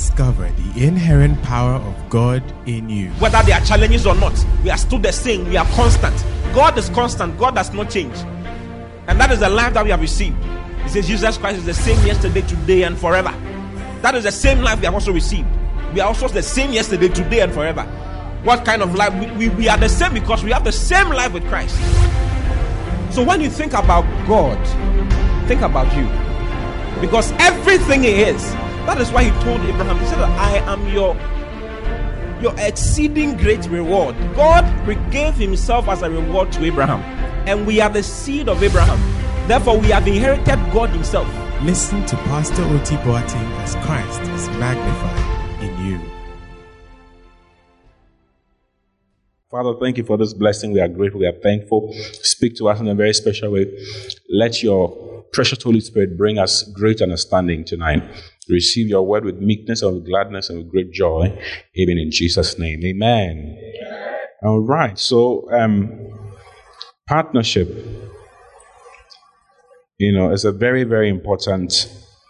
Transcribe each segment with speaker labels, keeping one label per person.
Speaker 1: discover the inherent power of God in you.
Speaker 2: Whether there are challenges or not, we are still the same. We are constant. God is constant. God does not change. And that is the life that we have received. It says Jesus Christ is the same yesterday, today, and forever. That is the same life we have also received. We are also the same yesterday, today, and forever. What kind of life? We are the same because we have the same life with Christ. So when you think about God, think about you. Because everything He is, that is why He told Abraham, He said, I am your exceeding great reward. God gave Himself as a reward to Abraham. And we are the seed of Abraham. Therefore, we have inherited God Himself.
Speaker 1: Listen to Pastor Oti Boateng as Christ is magnified in you.
Speaker 3: Father, thank you for this blessing. We are grateful. We are thankful. Speak to us in a very special way. Let your precious Holy Spirit bring us great understanding tonight. Receive your word with meekness and with gladness and with great joy, even in Jesus' name. Amen. All right. So, partnership, is a very, very important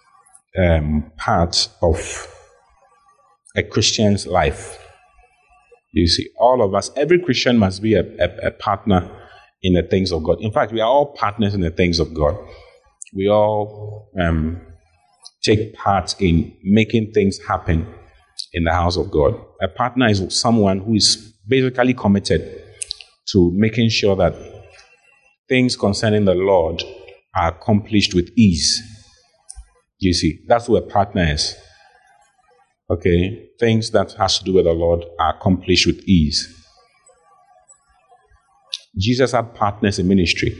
Speaker 3: part of a Christian's life. You see, all of us, every Christian must be a partner in the things of God. In fact, we are all partners in the things of God. We all take part in making things happen in the house of God. A partner is someone who is basically committed to making sure that things concerning the Lord are accomplished with ease. You see, that's what a partner is. Okay, things that has to do with the Lord are accomplished with ease. Jesus had partners in ministry.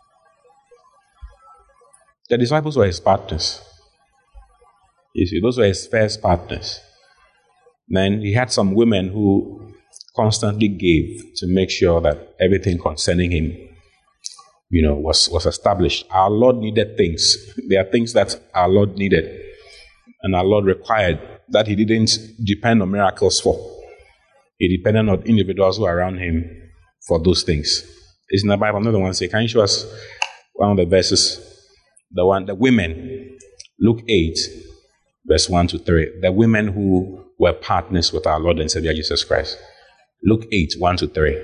Speaker 3: The disciples were His partners. You see, those were His first partners. Then He had some women who constantly gave to make sure that everything concerning Him, was established. Our Lord needed things. There are things that our Lord needed and our Lord required that He didn't depend on miracles for. He depended on individuals who are around Him for those things. It's in the Bible. Another one say, can you show us one of the verses? The women, Luke 8, verse 1 to 3. The women who were partners with our Lord and Savior Jesus Christ. Luke 8, 1 to 3.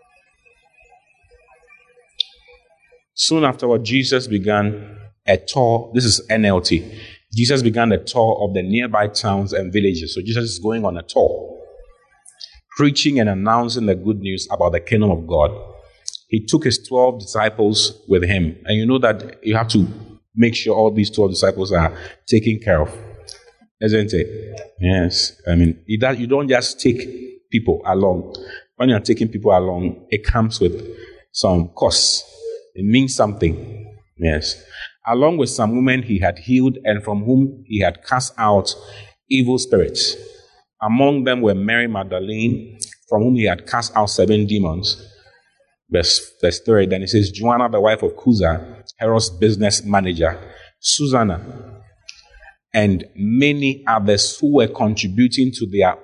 Speaker 3: Soon afterward, Jesus began a tour. This is NLT. Jesus began a tour of the nearby towns and villages. So Jesus is going on a tour, preaching and announcing the good news about the kingdom of God. He took His 12 disciples with Him. And you know that you have to make sure all these 12 disciples are taken care of. Isn't it? Yes. I mean, you don't just take people along. When you're taking people along, it comes with some costs. It means something. Yes. Along with some women He had healed and from whom He had cast out evil spirits. Among them were Mary Magdalene, from whom He had cast out 7 demons. Verse 3, then it says, Joanna, the wife of Cusa, Herod's business manager, Susanna, and many others who were contributing their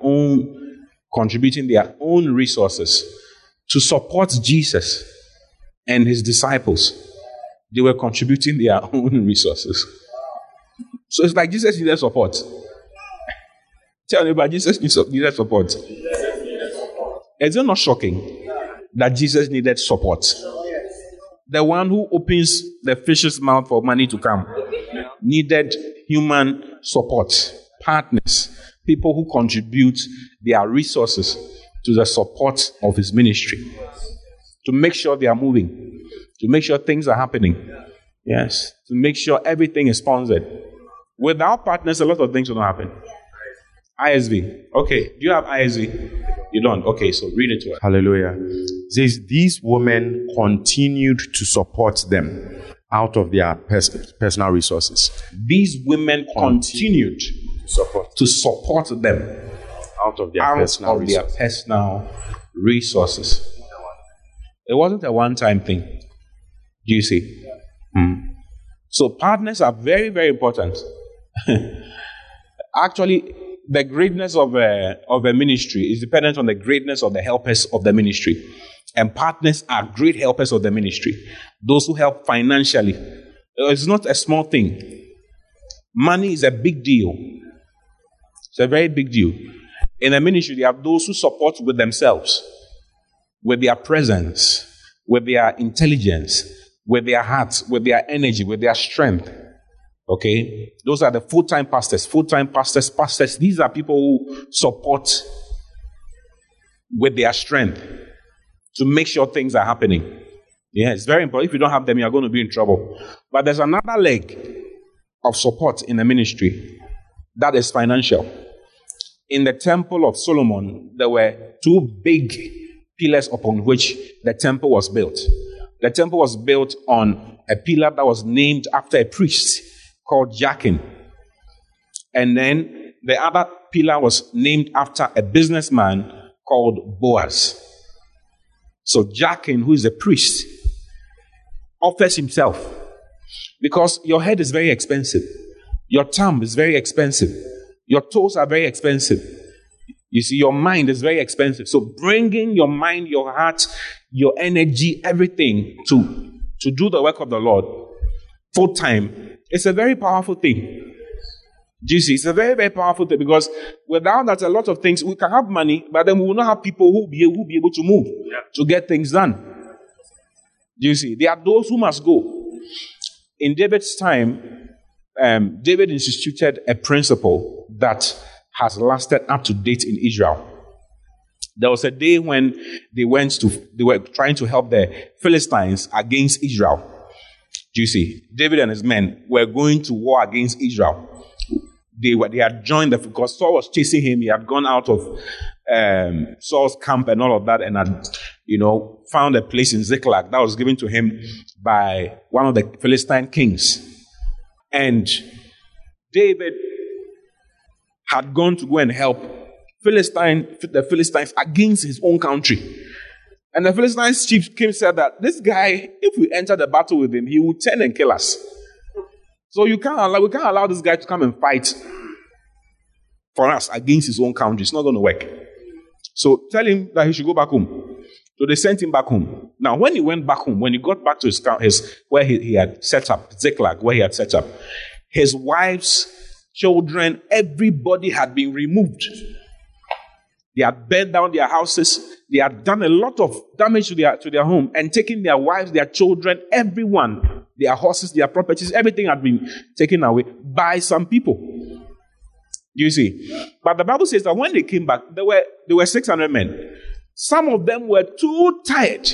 Speaker 3: own resources to support Jesus and His disciples. They were contributing their own resources. So it's like Jesus needed support. Tell me about Jesus needed support. Is it not shocking that Jesus needed support? The one who opens the fish's mouth for money to come needed human support, partners, people who contribute their resources to the support of His ministry, to make sure they are moving, to make sure things are happening. Yes, to make sure everything is sponsored. Without partners, a lot of things will not happen. ISV. Okay, do you have ISV? You don't? Okay, so read it to us.
Speaker 4: Hallelujah. It says, these women continued to support them out of their personal resources.
Speaker 3: These women continued to support them
Speaker 4: out of their
Speaker 3: personal resources. It wasn't a one-time thing. Do you see? So partners are very, very important. Actually, the greatness of a ministry is dependent on the greatness of the helpers of the ministry. And partners are great helpers of the ministry. Those who help financially. It's not a small thing. Money is a big deal. It's a very big deal. In the ministry, there are those who support with themselves, with their presence, with their intelligence, with their hearts, with their energy, with their strength. Okay? Those are the full-time pastors. Full-time pastors, pastors. These are people who support with their strength to make sure things are happening. Yeah, it's very important. If you don't have them, you're going to be in trouble. But there's another leg of support in the ministry that is financial. In the temple of Solomon, there were two big pillars upon which the temple was built. The temple was built on a pillar that was named after a priest called Jachin. And then the other pillar was named after a businessman called Boaz. So Jachin, who is a priest, offers himself because your head is very expensive. Your thumb is very expensive. Your toes are very expensive. You see, your mind is very expensive. So bringing your mind, your heart, your energy, everything to do the work of the Lord full time, it's a very powerful thing. Do you see? It's a very, very powerful thing because without that, a lot of things, we can have money, but then we will not have people who will be able to move to get things done. Do you see? There are those who must go. In David's time, David instituted a principle that has lasted up to date in Israel. There was a day when they were trying to help the Philistines against Israel. Do you see? David and his men were going to war against Israel. They had joined because Saul was chasing him. He had gone out of Saul's camp and all of that and had, found a place in Ziklag that was given to him by one of the Philistine kings. And David had gone to go and help the Philistines against his own country. And the Philistines chief came and said that this guy, if we enter the battle with him, he will turn and kill us. So we can't allow this guy to come and fight for us against his own country. It's not going to work. So tell him that he should go back home. So they sent him back home. Now, when he went back home, when he got back to his where he had set up, Ziklag, where he had set up, his wives, children, everybody had been removed. They had burned down their houses. They had done a lot of damage to their home and taken their wives, their children, everyone, their horses, their properties, everything had been taken away by some people. You see? But the Bible says that when they came back, there were 600 men. Some of them were too tired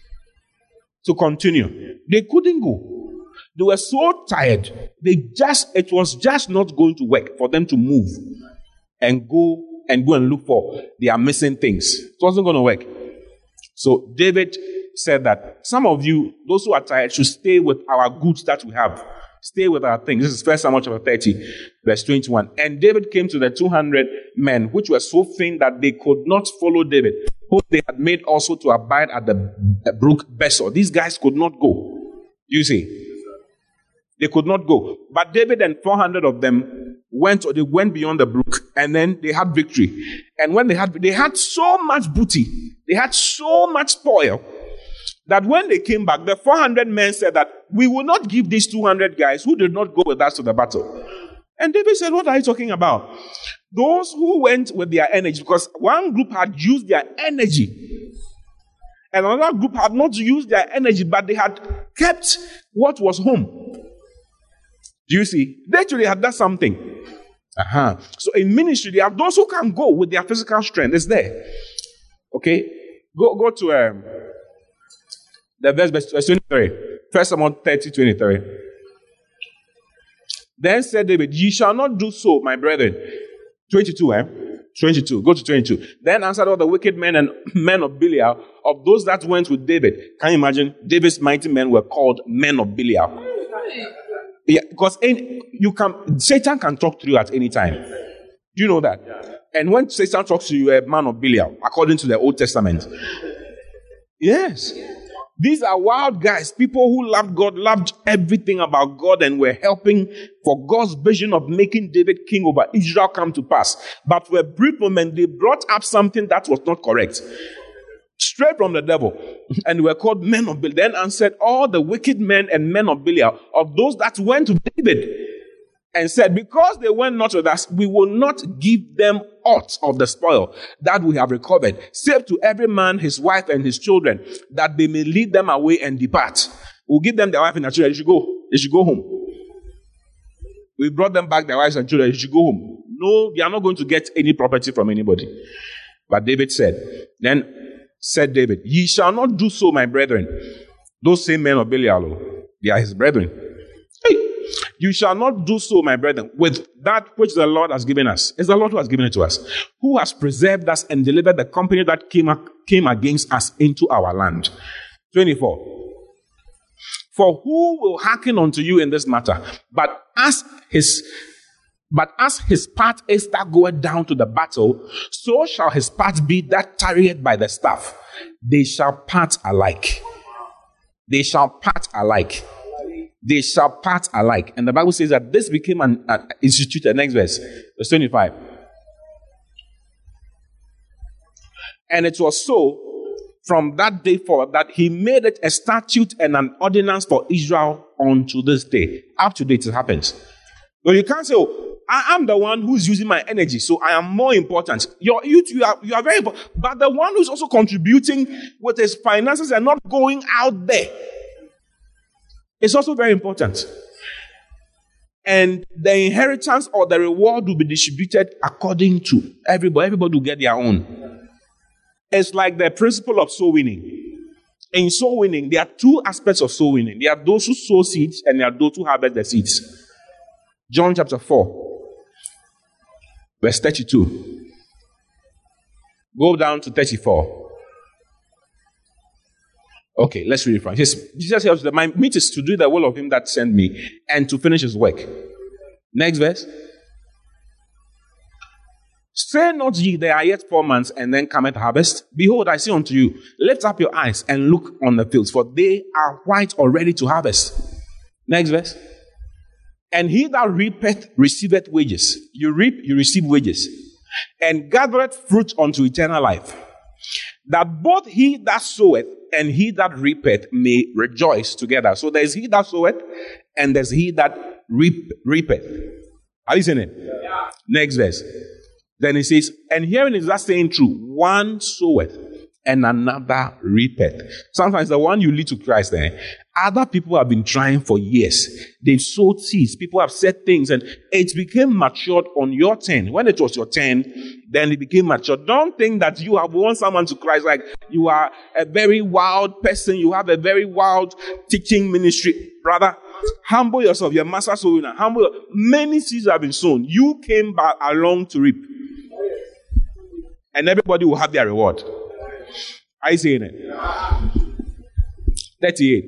Speaker 3: to continue. They couldn't go. They were so tired. It was just not going to work for them to move and go and look for their missing things. It wasn't going to work. So David said that some of you, those who are tired, should stay with our goods that we have. Stay with our things. This is 1 Samuel chapter 30, verse 21. And David came to the 200 men, which were so faint that they could not follow David, whom they had made also to abide at the brook Besor. These guys could not go. You see? They could not go. But David and 400 of them went beyond the brook, and then they had victory. And when they had so much booty, they had so much spoil, that when they came back, the 400 men said that we will not give these 200 guys who did not go with us to the battle. And David said, what are you talking about? Those who went with their energy, because one group had used their energy, and another group had not used their energy, but they had kept what was home. Do you see? They actually had done something. So in ministry, they have those who can go with their physical strength. It's there. Okay? Go to the verse 23. 1 Samuel 30, 23. Then said David, ye shall not do so, my brethren. 22, 22. Go to 22. Then answered all the wicked men and men of Belial, of those that went with David. Can you imagine? David's mighty men were called men of Belial. Yeah, because Satan can talk to you at any time. Do you know that? Yeah. And when Satan talks to you, a man of Belial, according to the Old Testament. Yes. These are wild guys, people who loved God, loved everything about God, and were helping for God's vision of making David king over Israel come to pass. But for a brief moment, they brought up something that was not correct. Straight from the devil. And they were called men of Belial. Then answered all the wicked men and men of Belial, of those that went to David. and said, because they went not with us, we will not give them aught of the spoil that we have recovered, save to every man his wife and his children, that they may lead them away and depart. We'll give them their wife and their children. They should go. They should go home. We brought them back their wives and children. They should go home. No, they are not going to get any property from anybody. But David said, then said David, ye shall not do so, my brethren. Those same men of Belial, they are his brethren. Hey, you shall not do so, my brethren, with that which the Lord has given us. It's the Lord who has given it to us, who has preserved us and delivered the company that came against us into our land. 24. For who will hearken unto you in this matter? But as his part is that goeth down to the battle, so shall his part be that tarrieth by the staff. They shall part alike. They shall part alike. They shall part alike. And the Bible says that this became an instituted. Next verse 25. And it was so from that day forward that he made it a statute and an ordinance for Israel unto this day. Up to date it happens. So you can't say, oh, I am the one who's using my energy, so I am more important. You are very important. But the one who's also contributing with his finances and not going out there is also very important. And the inheritance or the reward will be distributed according to everybody. Everybody will get their own. It's like the principle of soul winning. In soul winning, there are two aspects of soul winning. There are those who sow seeds and there are those who harvest the seeds. John chapter 4, verse 32. Go down to 34. Okay, let's read it from. Jesus helps that my meat is to do the will of him that sent me and to finish his work. Next verse. Say not ye, there are yet 4 months, and then cometh harvest. Behold, I say unto you, lift up your eyes and look on the fields, for they are white already to harvest. Next verse. And he that reapeth receiveth wages. You reap, you receive wages. And gathereth fruit unto eternal life. That both he that soweth and he that reapeth may rejoice together. So there's he that soweth and there's he that reapeth. Are you seeing it? Yeah. Next verse. Then he says, and herein is that saying true, one soweth and another reapeth. Sometimes the one you lead to Christ there, other people have been trying for years. They've sowed seeds. People have said things and it became matured on your turn. When it was your turn, then it became matured. Don't think that you have won someone to Christ like you are a very wild person. You have a very wild teaching ministry. Brother, humble yourself. Your master sowing. Humble. Many seeds have been sown. You came back along to reap. And everybody will have their reward. Are you saying it? 38.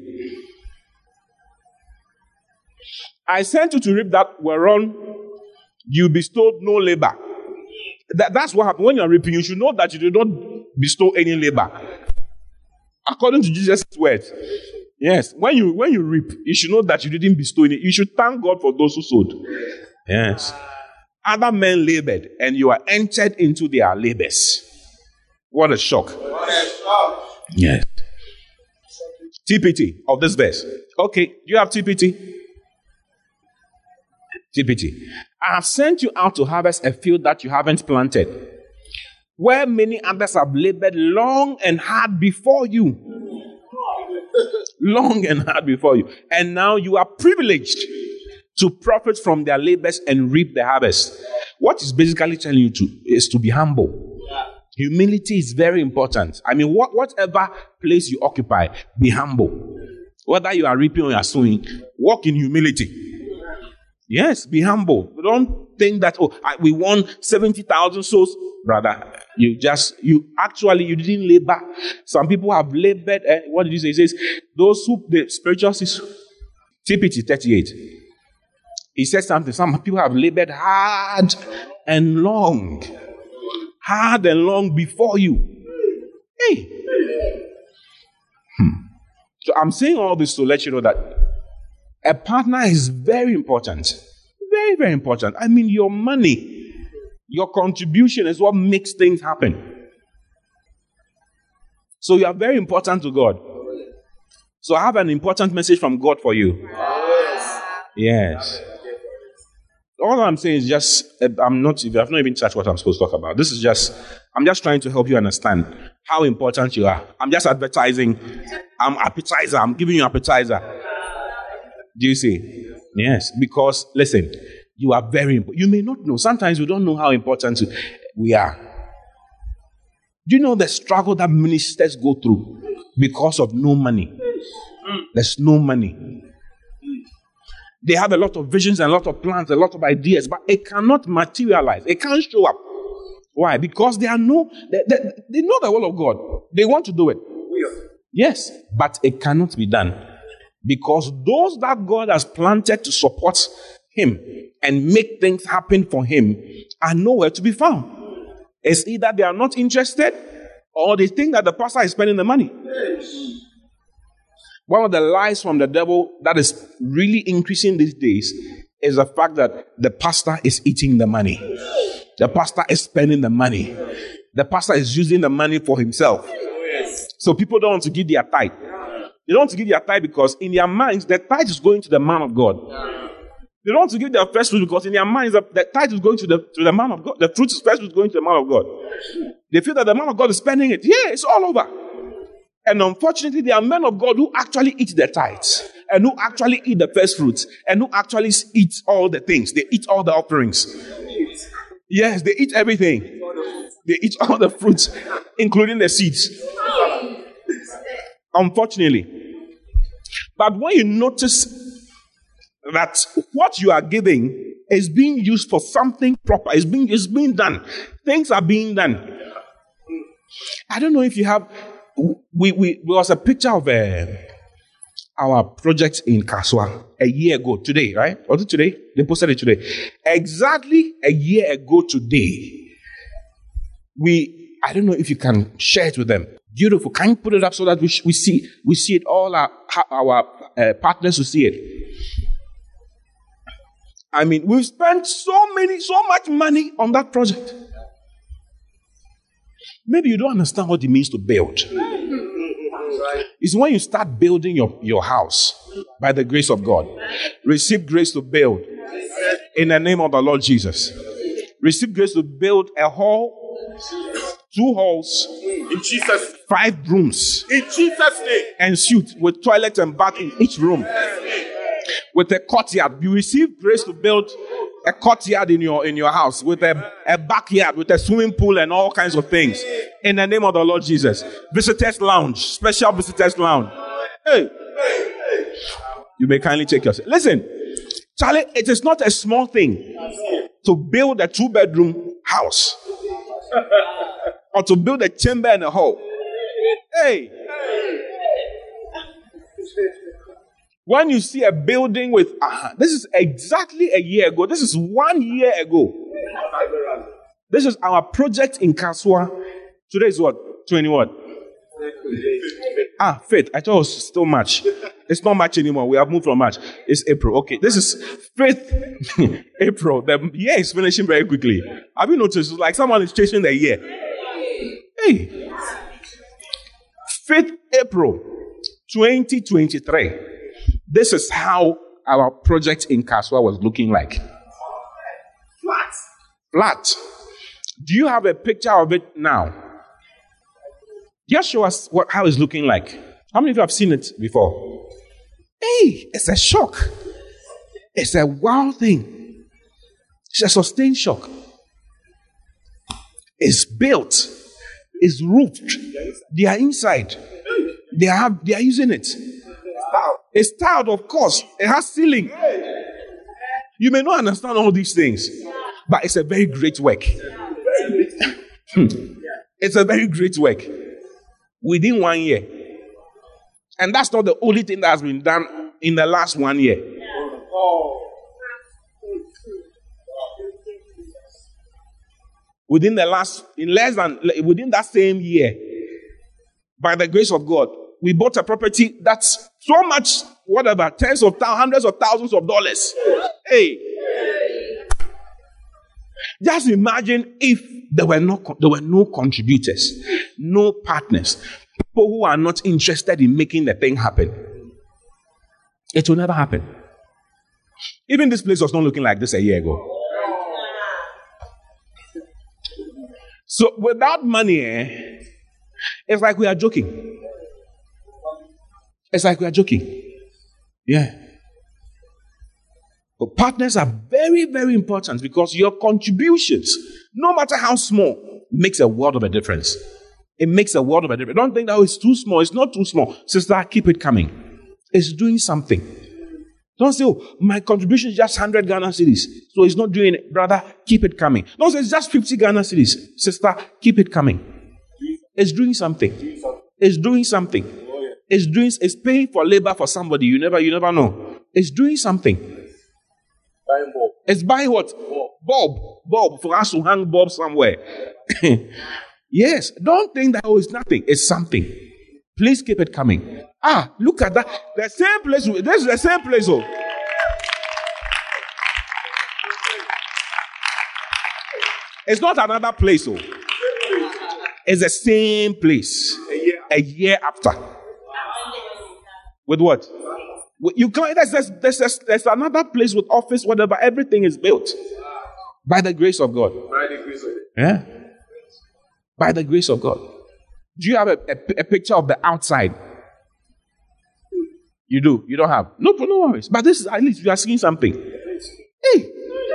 Speaker 3: I sent you to reap that whereon you bestowed no labor. That's what happened. When you're reaping, you should know that you did not bestow any labor. According to Jesus' words. Yes. When you reap, you should know that you didn't bestow any. You should thank God for those who sowed. Yes. Other men labored, and you are entered into their labors. What a shock. Yes. TPT of this verse. Okay, do you have TPT? TPT. I have sent you out to harvest a field that you haven't planted, where many others have labored long and hard before you. Long and hard before you. And now you are privileged to profit from their labors and reap the harvest. What is basically telling you is to be humble. Yeah. Humility is very important. I mean, whatever place you occupy, be humble. Whether you are reaping or you are sowing, walk in humility. Yes, be humble. Don't think that, we won 70,000 souls. Brother, you didn't labor. Some people have labored. What did you say? He says, those who, the spiritual, TPT 38. He said something. Some people have labored hard and long. Hard and long before you. Hey. So I'm saying all this to let you know that a partner is very important. Very, very important. I mean, your money, your contribution is what makes things happen. So you are very important to God. So I have an important message from God for you. Yes. all I'm saying is just, I've not even touched what I'm supposed to talk about. I'm just trying to help you understand how important you are. I'm just advertising. I'm appetizer. I'm giving you appetizer. Do you see? Yes, because listen, you are very important. You may not know. Sometimes you don't know how important we are. Do you know the struggle that ministers go through because of no money? There's no money. They have a lot of visions and a lot of plans, a lot of ideas, but it cannot materialize. It can't show up. Why? Because they know the will of God. They want to do it. Yes, but it cannot be done. Because those that God has planted to support him and make things happen for him are nowhere to be found. It's either they are not interested or they think that the pastor is spending the money. One of the lies from the devil that is really increasing these days is the fact that the pastor is eating the money. The pastor is spending the money. The pastor is using the money for himself. So people don't want to give their tithe. They don't want to give their tithe because in their minds, the tithe is going to the man of God. They don't want to give their first fruit because in their minds, the tithe is going to the man of God. The fruit is first fruit is going to the man of God. They feel that the man of God is spending it. Yeah, it's all over. And unfortunately, there are men of God who actually eat the tithes and who actually eat the first fruits and who actually eat all the things. They eat all the offerings. Yes, they eat everything. They eat all the fruits, including the seeds. Unfortunately. But when you notice that what you are giving is being used for something proper, it's being done. Things are being done. I don't know if you have. There was a picture of our project in Kaswa a year ago today, right? Was it today? They posted it today. Exactly a year ago today. I don't know if you can share it with them. Beautiful. Can you put it up so that we see it? All our partners will see it. I mean, we've spent so much money on that project. Maybe you don't understand what it means to build. It's when you start building your house by the grace of God. Receive grace to build in the name of the Lord Jesus. Receive grace to build a hall, 2 halls,
Speaker 5: in Jesus,
Speaker 3: 5 rooms,
Speaker 5: in Jesus' name,
Speaker 3: and suite with toilet and bath in each room, with a courtyard. You receive grace to build a courtyard in your house with a backyard with a swimming pool and all kinds of things in the name of the Lord Jesus. Visitors lounge, special visitors lounge. Hey, you may kindly take yourself. Listen, Charlie, it is not a small thing to build a 2-bedroom house or to build a chamber and a hall. Hey. When you see a building with, this is exactly a year ago. This is 1 year ago. This is our project in Kaswa. Today is what? 20 what? Faith. I thought it was still March. It's not March anymore. We have moved from March. It's April. Okay. This is Faith April. The year is finishing very quickly. Have you noticed? It's like someone is chasing the year. Hey. Faith April 2023. This is how our project in Kaswa was looking like. Flat. Do you have a picture of it now? Just show us how it's looking like. How many of you have seen it before? Hey, it's a shock. It's a wow thing. It's a sustained shock. It's built. It's roofed. They are inside. They are using it. It's tiled, of course. It has ceiling. You may not understand all these things, but it's a very great work. It's a very great work. Within 1 year. And that's not the only thing that has been done in the last 1 year. Within that same year, by the grace of God, we bought a property that's so much, whatever, hundreds of thousands of dollars. Hey. Just imagine if there were no contributors, no partners, people who are not interested in making the thing happen. It will never happen. Even this place was not looking like this a year ago. So without money, it's like we are joking. It's like we are joking. Yeah. But partners are very, very important because your contributions, no matter how small, makes a world of a difference. It makes a world of a difference. Don't think that it's too small. It's not too small. Sister, keep it coming. It's doing something. Don't say, oh, my contribution is just 100 Ghana cedis, so it's not doing it. Brother, keep it coming. Don't say it's just 50 Ghana cedis. Sister, keep it coming. It's doing something. It's doing something. It's paying for labor for somebody. You never know. It's doing something.
Speaker 5: Buying bulb.
Speaker 3: It's buying what? Bulb. For us to hang bulb somewhere. Yes. Don't think that it's nothing. It's something. Please keep it coming. Look at that. The same place. This is the same place. Oh. It's not another place. Oh. It's the same place. A year after. With what? You can't. There's another place with office, whatever. Everything is built by the grace of God.
Speaker 5: By the grace of God.
Speaker 3: Yeah. By the grace of God. Do you have a picture of the outside? You do. You don't have. No worries. But this is at least you are seeing something. Hey.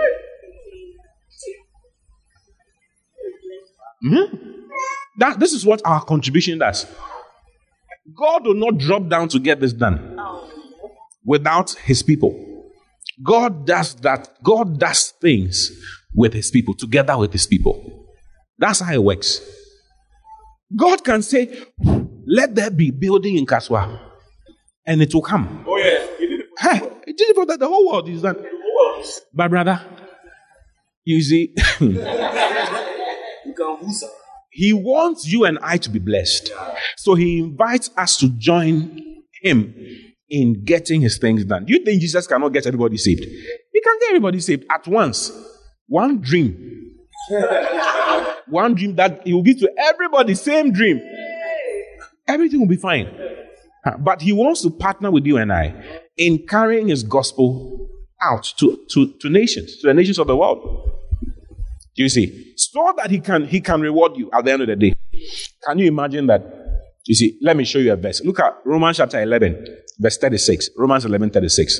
Speaker 3: This is what our contribution does. God will not drop down to get this done without his people. God does that. God does things with his people, together with his people. That's how it works. God can say, let there be building in Kaswa, and it will come.
Speaker 5: Oh, yes. He did it for
Speaker 3: Hey, he did it for that. The whole world is done.
Speaker 5: the whole world.
Speaker 3: But brother, you see,
Speaker 5: You can boost her.
Speaker 3: he wants you and I to be blessed. So he invites us to join him in getting his things done. Do you think Jesus cannot get everybody saved? He can get everybody saved at once. One dream. One dream that he will give to everybody, same dream. Everything will be fine. But he wants to partner with you and I in carrying his gospel out to nations, to the nations of the world. Do you see? So that he can reward you at the end of the day. Can you imagine that? You see, let me show you a verse. Look at Romans chapter 11, verse 36. Romans 11, 36.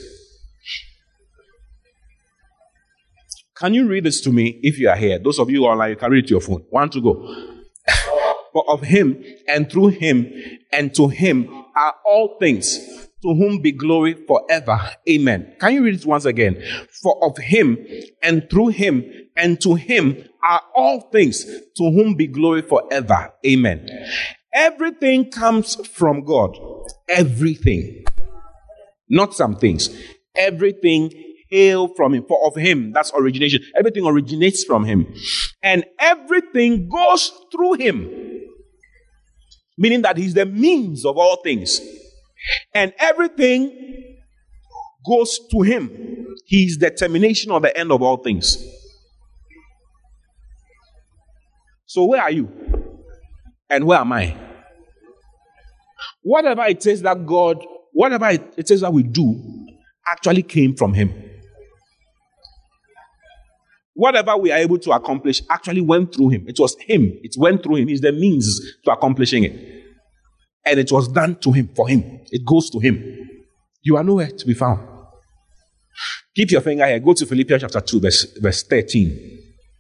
Speaker 3: Can you read this to me if you are here? Those of you online, you can read it to your phone. 1 to go. For of him and through him and to him are all things, to whom be glory forever. Amen. Can you read it once again? For of him and through him and to him are all things, to whom be glory forever. Amen. Everything comes from God. Everything. Not some things. Everything hail from him. For of him, that's origination. Everything originates from him. And everything goes through him. Meaning that he's the means of all things. And everything goes to him. He's the termination of the end of all things. So where are you? And where am I? Whatever it is that God, whatever it is that we do, actually came from him. Whatever we are able to accomplish actually went through him. It was him. It went through him. He's the means to accomplishing it. And it was done to him, for him. It goes to him. You are nowhere to be found. Keep your finger here. Go to Philippians chapter 2, verse 13.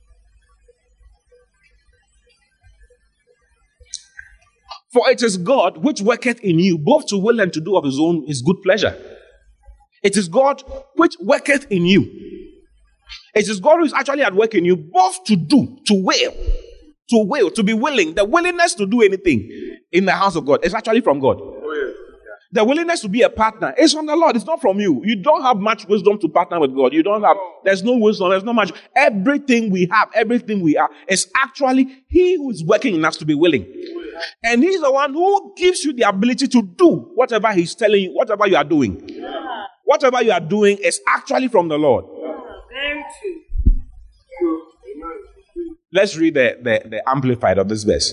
Speaker 3: For it is God which worketh in you, both to will and to do of his good pleasure. It is God which worketh in you. It is God who is actually at work in you, both to do, to will, to be willing. The willingness to do anything in the house of God is actually from God. The willingness to be a partner is from the Lord. It's not from you. You don't have much wisdom to partner with God. There's no wisdom. There's no much. Everything we have, everything we are, is actually he who is working in us to be willing. And he's the one who gives you the ability to do whatever he's telling you, whatever you are doing. Whatever you are doing is actually from the Lord. Let's read the Amplified of this verse.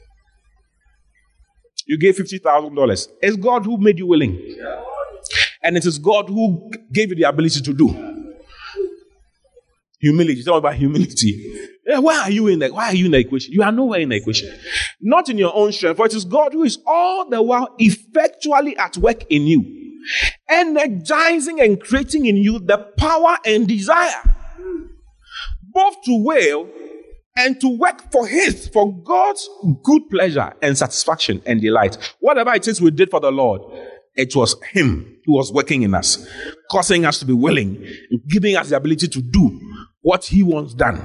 Speaker 3: You gave $50,000. It's God who made you willing. And it is God who gave you the ability to do. Humility. Tell me about humility. Yeah, why are you in the equation? You are nowhere in the equation. Not in your own strength, for it is God who is all the while effectually at work in you, energizing and creating in you the power and desire, both to will and to work for God's good pleasure and satisfaction and delight. Whatever it is we did for the Lord, it was Him who was working in us, causing us to be willing, giving us the ability to do what He wants done.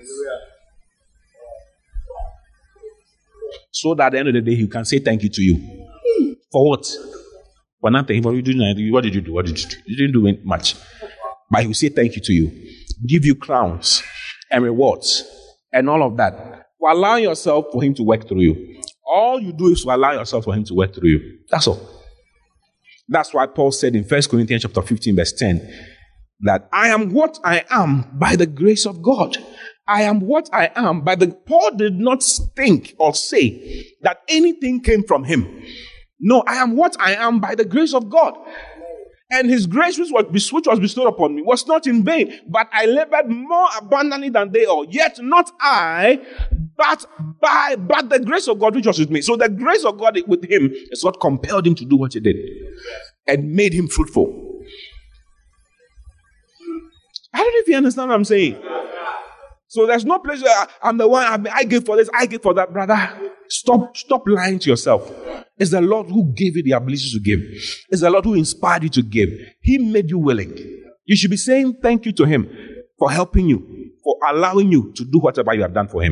Speaker 3: So that at the end of the day, He can say thank you to you. For what? For nothing. What did you do? You didn't do much. But He will say thank you to you, give you crowns and rewards and all of that. For allowing yourself for Him to work through you. All you do is to allow yourself for Him to work through you. That's all. That's why Paul said in 1 Corinthians chapter 15, verse 10, that I am what I am by the grace of God. I am what I am by the... Paul did not think or say that anything came from him. No, I am what I am by the grace of God. And His grace which was bestowed upon me was not in vain, but I labored more abundantly than they all. Yet not I, but the grace of God which was with me. So the grace of God with him is what compelled him to do what he did and made him fruitful. I don't know if you understand what I'm saying. So there's no place where I'm the one, I give for this, I give for that. Brother, stop lying to yourself. It's the Lord who gave you the ability to give. It's the Lord who inspired you to give. He made you willing. You should be saying thank you to Him for helping you, for allowing you to do whatever you have done for Him.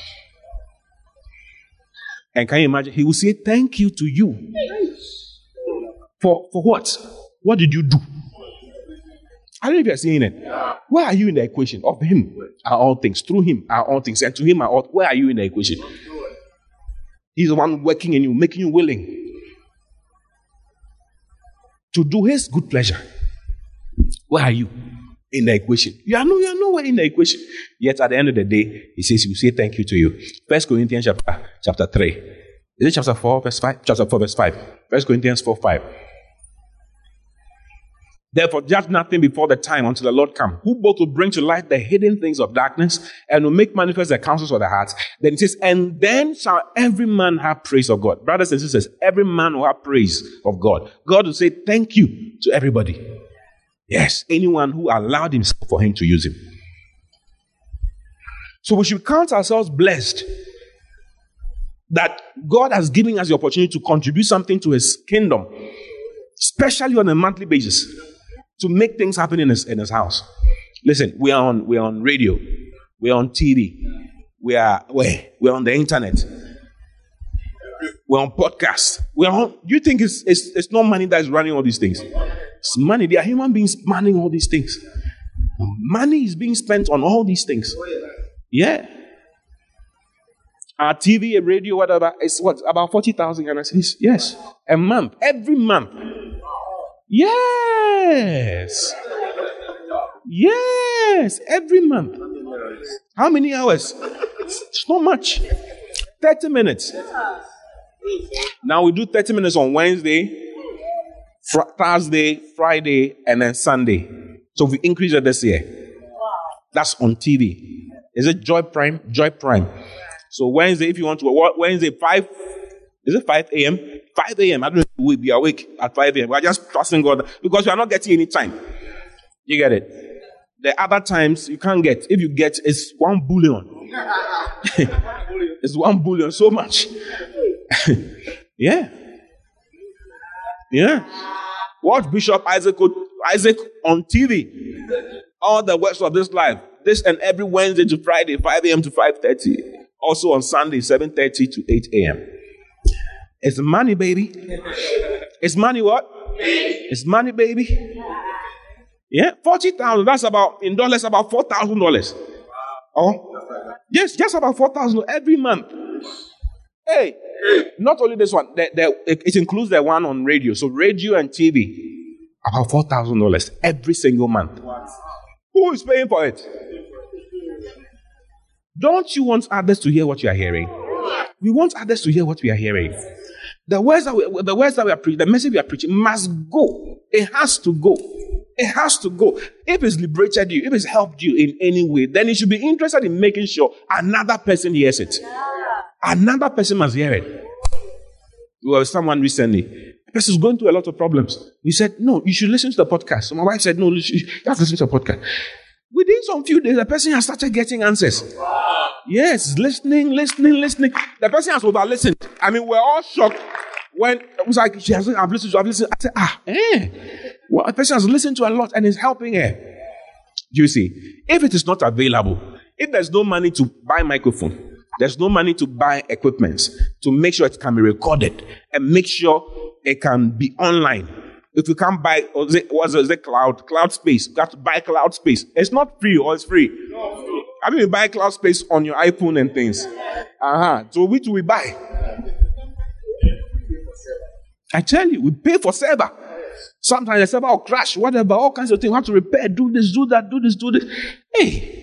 Speaker 3: And can you imagine? He will say thank you to you. For what? What did you do? I don't know if you're seeing it. Where are you in the equation? Of Him are all things. Through Him are all things. And to Him are all. Where are you in the equation? He's the one working in you, making you willing to do His good pleasure. Where are you in the equation? You are nowhere in the equation. Yet at the end of the day, He says, He will say thank you to you. 1 Corinthians chapter 3. Is it chapter 4, verse 5? Chapter 4, verse 5. 1 Corinthians 4, 5. Therefore, judge nothing before the time until the Lord come, who both will bring to light the hidden things of darkness and will make manifest the counsels of the hearts. Then it says, and then shall every man have praise of God. Brothers and sisters, every man will have praise of God. God will say thank you to everybody. Yes, anyone who allowed himself for Him to use him. So we should count ourselves blessed that God has given us the opportunity to contribute something to His kingdom, especially on a monthly basis, to make things happen in his house. Listen, we're on radio, we're on TV, we're on the internet, we're on podcasts. Do you think it's not money that is running all these things? It's money. There are human beings manning all these things. Money is being spent on all these things. Yeah. Our TV, radio, whatever, is what? About 40,000 Ghana cedis? Yes. A month. Every month. Yes. Yes. Every month. How many hours? It's not much. 30 minutes. Now we do 30 minutes on Wednesday, Thursday, Friday, and then Sunday. So we increase it this year. That's on TV. Is it Joy Prime? Joy Prime. So Wednesday, if you want to, Wednesday 5, is it 5 a.m.? 5 a.m. I don't know if we'll be awake at 5 a.m. We're just trusting God because we are not getting any time. You get it? The other times you can't get. If you get, it's 1 billion. It's 1 billion, so much. Yeah. Yeah. Watch Bishop Isaac on TV. All the works of this life. This and every Wednesday to Friday, 5 a.m. to 5:30. Also on Sunday, 7:30 to 8 a.m. It's money, baby. It's money what? It's money, baby. Yeah, 40,000. That's about, in dollars, about $4,000. Oh, yes, just about 4,000 every month. Hey, not only this one, it includes the one on radio. So radio and TV, about $4,000 every single month. Who is paying for it? Don't you want others to hear what you are hearing? We want others to hear what we are hearing. The words that we are preaching, the message we are preaching must go. It has to go. It has to go. If it's liberated you, if it's helped you in any way, then you should be interested in making sure another person hears it. Another person must hear it. Well, with someone recently, the person is going through a lot of problems. He said, no, you should listen to the podcast. So my wife said, no, you have to listen to the podcast. Within some few days, the person has started getting answers. Yes, listening. The person has over-listened. I mean, we're all shocked when it was like, I've listened. I said, well, a person has listened to a lot and is helping her. Do you see? If it is not available, if there's no money to buy microphone, there's no money to buy equipment to make sure it can be recorded and make sure it can be online. If you can't buy, cloud space, you have to buy cloud space. It's not free or it's free. I mean, you buy cloud space on your iPhone and things. So which do we buy? I tell you, we pay for server. Sometimes the server will crash, whatever, all kinds of things. We have to repair, do this, do that, do this. Hey.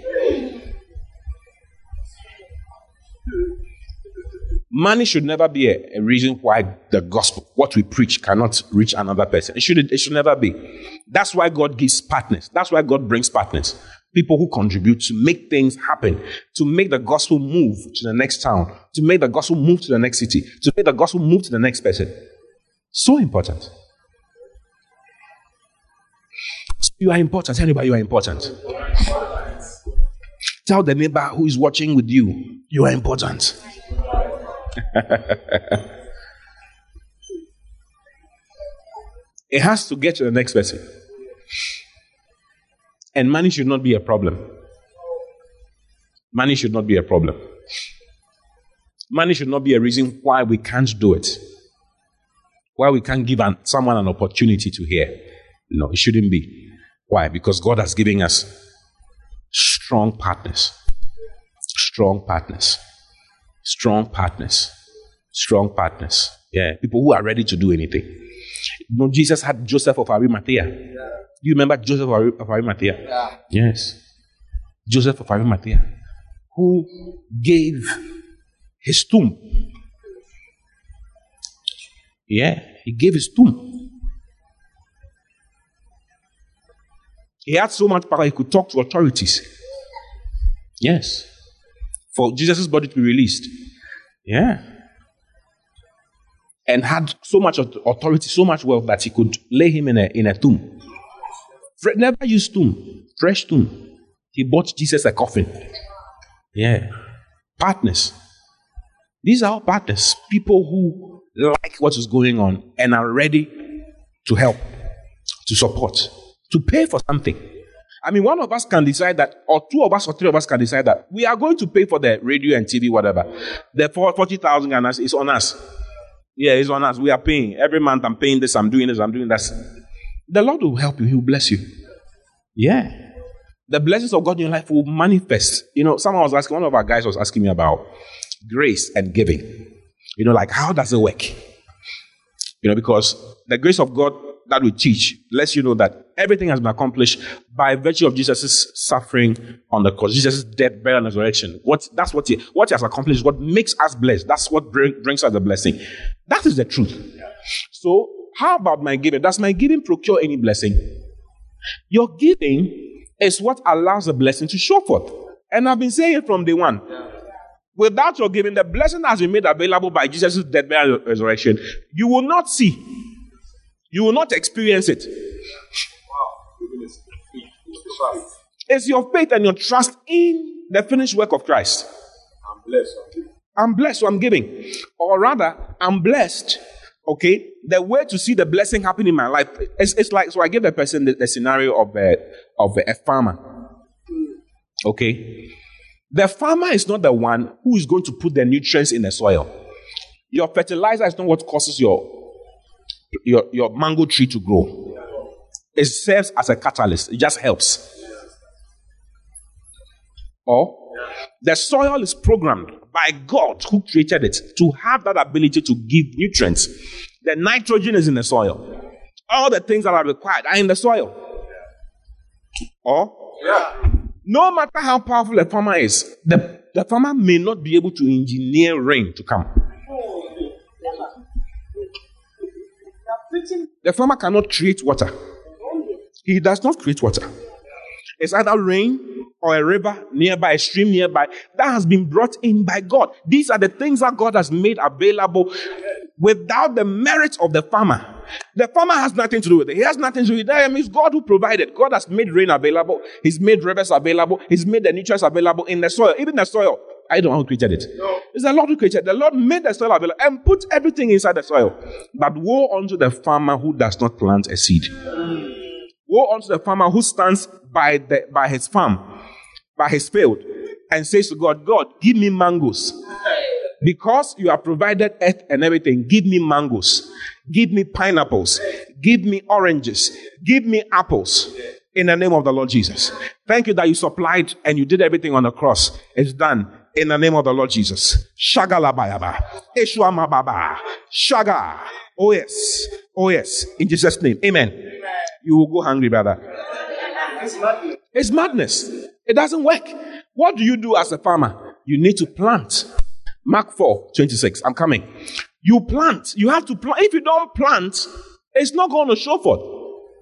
Speaker 3: Money should never be a reason why the gospel, what we preach, cannot reach another person. It should never be. That's why God gives partners. That's why God brings partners. People who contribute to make things happen, to make the gospel move to the next town, to make the gospel move to the next city, to make the gospel move to the next person. So important. You are important. Tell anybody you are important. Tell the neighbor who is watching with you, you are important. It has to get to the next person. And money should not be a problem. Money should not be a problem. Money should not be a reason why we can't do it. Why we can't give someone an opportunity to hear. No, it shouldn't be. Why? Because God has given us strong partners. Strong partners. Strong partners. Strong partners. Yeah, people who are ready to do anything. You know, Jesus had Joseph of Arimathea. Yeah. You remember Joseph of Arimathea? Yeah. Yes. Joseph of Arimathea, who gave his tomb. Yeah, he gave his tomb. He had so much power, he could talk to authorities. Yes. For Jesus' body to be released. Yeah. And had so much authority, so much wealth that he could lay him in a tomb. Never used tomb. Fresh tomb. He bought Jesus a coffin. Yeah. Partners. These are all partners. People who like what is going on and are ready to help, to support, to pay for something. I mean, one of us can decide that, or two of us or three of us can decide that we are going to pay for the radio and TV, whatever. The 40,000 Ghana is on us. Yeah, it's on us. We are paying. Every month I'm paying this, I'm doing this, I'm doing that. The Lord will help you. He will bless you. Yeah. The blessings of God in your life will manifest. You know, one of our guys was asking me about grace and giving. You know, like, how does it work? You know, because the grace of God that we teach lets you know that everything has been accomplished by virtue of Jesus' suffering on the cross, Jesus' death, burial, and resurrection. What he has accomplished, what makes us blessed. That's what brings us the blessing. That is the truth. So, how about my giving? Does my giving procure any blessing? Your giving is what allows the blessing to show forth. And I've been saying it from day one. Without your giving, the blessing that has been made available by Jesus' death, burial, and resurrection, you will not see. You will not experience it. It's your faith and your trust in the finished work of Christ. I'm blessed, so I'm giving. Or rather, I'm blessed. Okay, the way to see the blessing happen in my life, it's like, so I give the person the scenario of a farmer. Okay, the farmer is not the one who is going to put the nutrients in the soil. Your fertilizer is not what causes your mango tree to grow. It serves as a catalyst. It just helps. Or the soil is programmed by God who created it to have that ability to give nutrients. The nitrogen is in the soil. All the things that are required are in the soil. Or no matter how powerful a farmer is, the farmer may not be able to engineer rain to come.
Speaker 2: The farmer cannot create water. He does not create water. It's either rain or a river nearby, a stream nearby, that has been brought in by God. These are the things that God has made available without the merit of the farmer. The farmer has nothing to do with it. He has nothing to do with it. That means God who provided. God has made rain available. He's made rivers available. He's made the nutrients available in the soil. Even the soil. I don't know who created it. No. It's the Lord who created it. The Lord made the soil available and put everything inside the soil. But woe unto the farmer who does not plant a seed. Woe unto the farmer who stands by his farm, by his field, and says to God, God, give me mangoes. Because you have provided earth and everything, give me mangoes. Give me pineapples. Give me oranges. Give me apples. In the name of the Lord Jesus. Thank you that you supplied and you did everything on the cross. It's done. In the name of the Lord Jesus. Shagalabayaba. Eshuamababa. Shaga. Oh yes. Oh yes. In Jesus' name. Amen. You will go hungry, brother. It's madness. It doesn't work. What do you do as a farmer? You need to plant. Mark 4:26. I'm coming. You plant. You have to plant. If you don't plant, it's not going to show forth.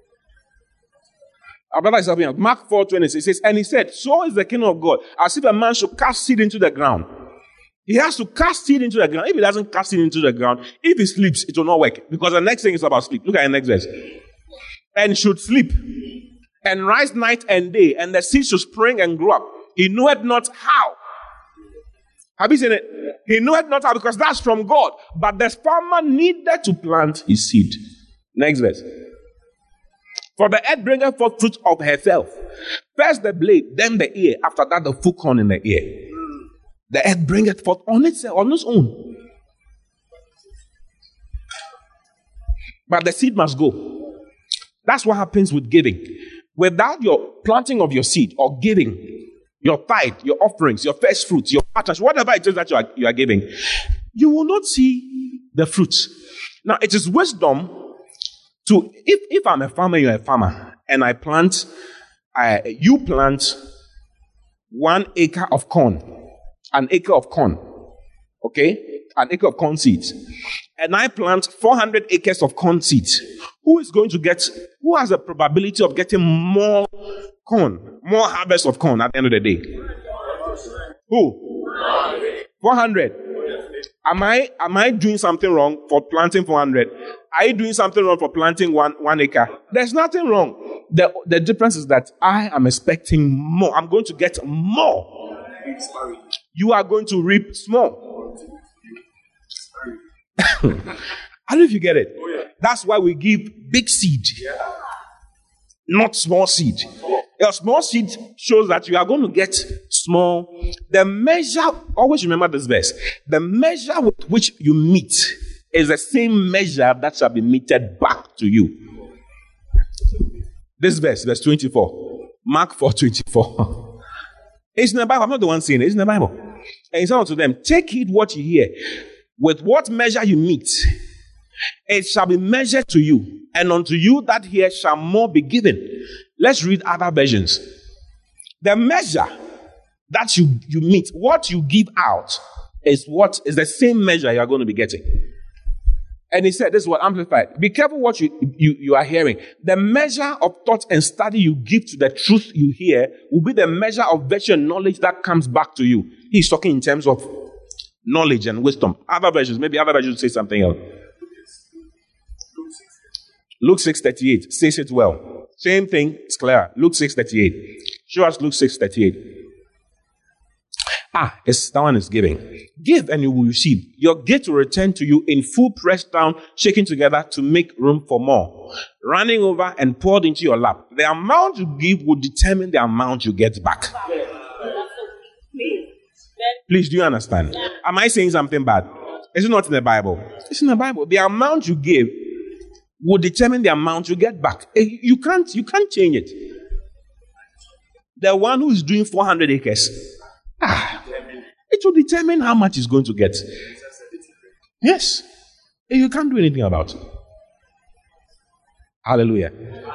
Speaker 2: Our brother is helping out. Mark 4:26. It says, and he said, so is the kingdom of God, as if a man should cast seed into the ground. He has to cast seed into the ground. If he doesn't cast seed into the ground, if he sleeps, it will not work. Because the next thing is about sleep. Look at the next verse. And should sleep, and rise night and day, and the seed should spring and grow up. He knoweth not how. Have you seen it? He knoweth not how, because that's from God. But the farmer needed to plant his seed. Next verse. For the earth bringeth forth fruit of herself. First the blade, then the ear. After that, the full corn in the ear. The earth bringeth forth on itself, on its own. But the seed must go. That's what happens with giving. Without your planting of your seed or giving, your tithe, your offerings, your first fruits, your partners, whatever it is that you are giving, you will not see the fruits. Now, it is wisdom to, if I'm a farmer, you're a farmer, and I plant, you plant 1 acre of corn, an acre of corn, okay? An acre of corn seeds. And I plant 400 acres of corn seeds. Who has a probability of getting more corn, more harvest of corn at the end of the day? Who? 400. Am I doing something wrong for planting 400? Are you doing something wrong for planting one acre? There's nothing wrong. The difference is that I am expecting more. I'm going to get more. You are going to reap small. I don't know if you get it. That's why we give big seed, not small seed. Your small seed shows that you are going to get small. The measure, always remember this verse, the measure with which you meet is the same measure that shall be meted back to you. This verse 24, Mark 4:24. It's in the Bible. I'm not the one saying it. It's in the Bible. And he said unto them, take heed what you hear. With what measure you meet, it shall be measured to you, and unto you that hear shall more be given. Let's read other versions. The measure that you meet, what you give out, is the same measure you are going to be getting. And he said, this is what Amplified. Be careful what you are hearing. The measure of thought and study you give to the truth you hear will be the measure of virtue and knowledge that comes back to you. He's talking in terms of knowledge and wisdom. Other versions, maybe other versions say something else. Luke 6:38 says it well. Same thing, it's clear. Luke 6:38. Show us Luke 6:38. That one is giving. Give and you will receive. Your gift will return to you in full, pressed down, shaken together to make room for more. Running over and poured into your lap. The amount you give will determine the amount you get back. Please, do you understand? Am I saying something bad? Is it not in the Bible? It's in the Bible. The amount you give will determine the amount you get back. You can't change it. The one who is doing 400 acres, it will determine how much he's going to get. Yes. You can't do anything about it. Hallelujah.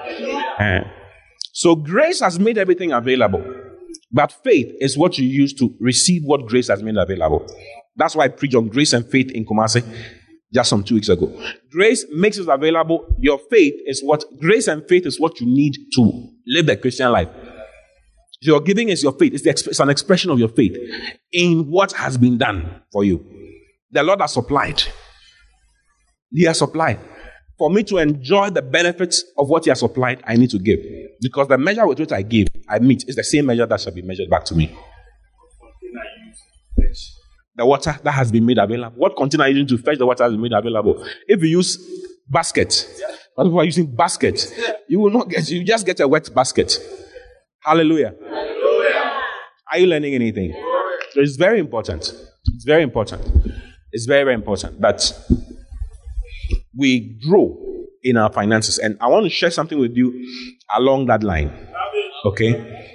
Speaker 2: So grace has made everything available. But faith is what you use to receive what grace has made available. That's why I preach on grace and faith in Kumasi.
Speaker 3: just some 2 weeks ago. Grace makes it available. Your faith is what, grace and faith is what you need to live the Christian life. Your giving is your faith. It's an expression of your faith in what has been done for you. The Lord has supplied. He has supplied. For me to enjoy the benefits of what He has supplied, I need to give. Because the measure with which I give, I meet, is the same measure that shall be measured back to me. The water that has been made available. What container are you using to fetch the water that has been made available? If you use basket, but people are using basket, you will not get, you just get a wet basket. Hallelujah. Are you learning anything? So it's very important. It's very important. It's very, very important that we grow in our finances. And I want to share something with you along that line. Okay?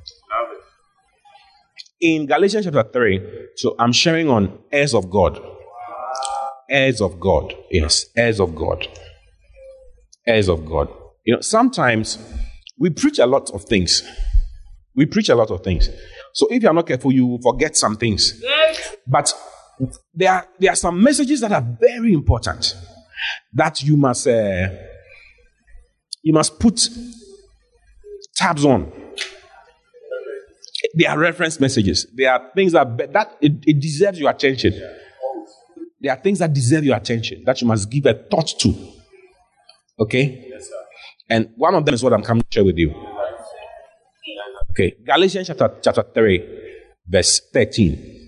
Speaker 3: In Galatians chapter 3, so I'm sharing on heirs of God. Heirs of God. Yes, heirs of God. Heirs of God. You know, sometimes we preach a lot of things. We preach a lot of things. So if you're not careful, you will forget some things. But there are some messages that are very important that you must put tabs on. They are reference messages. They are things that it deserves your attention. There are things that deserve your attention that you must give a thought to. Okay? Yes, sir. And one of them is what I'm coming to share with you. Okay, Galatians chapter 3, verse 13.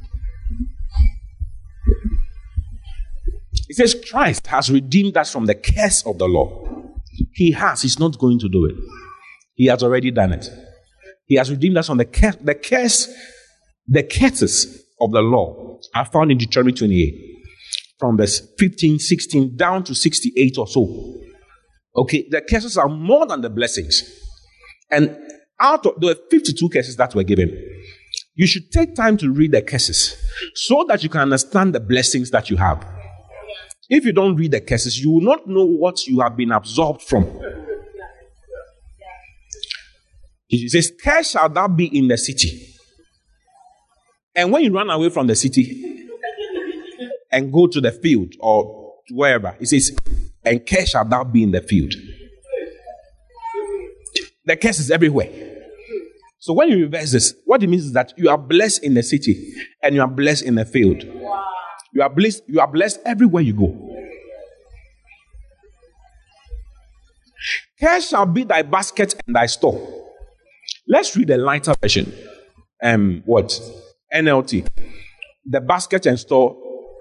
Speaker 3: It says, Christ has redeemed us from the curse of the law. He has. He's not going to do it. He has already done it. He has redeemed us from the curse. The curses of the law are found in Deuteronomy 28. From verse 15, 16, down to 68 or so. Okay, the curses are more than the blessings. And out of the 52 curses that were given, you should take time to read the curses so that you can understand the blessings that you have. If you don't read the curses, you will not know what you have been absorbed from. He says, "Cursed shall thou be in the city." And when you run away from the city and go to the field or wherever, it says, "And cursed shall thou be in the field." The curse is everywhere. So when you reverse this, what it means is that you are blessed in the city and you are blessed in the field. Wow. You are blessed everywhere you go. Cursed shall be thy basket and thy store. Let's read the lighter version. NLT. The basket and store.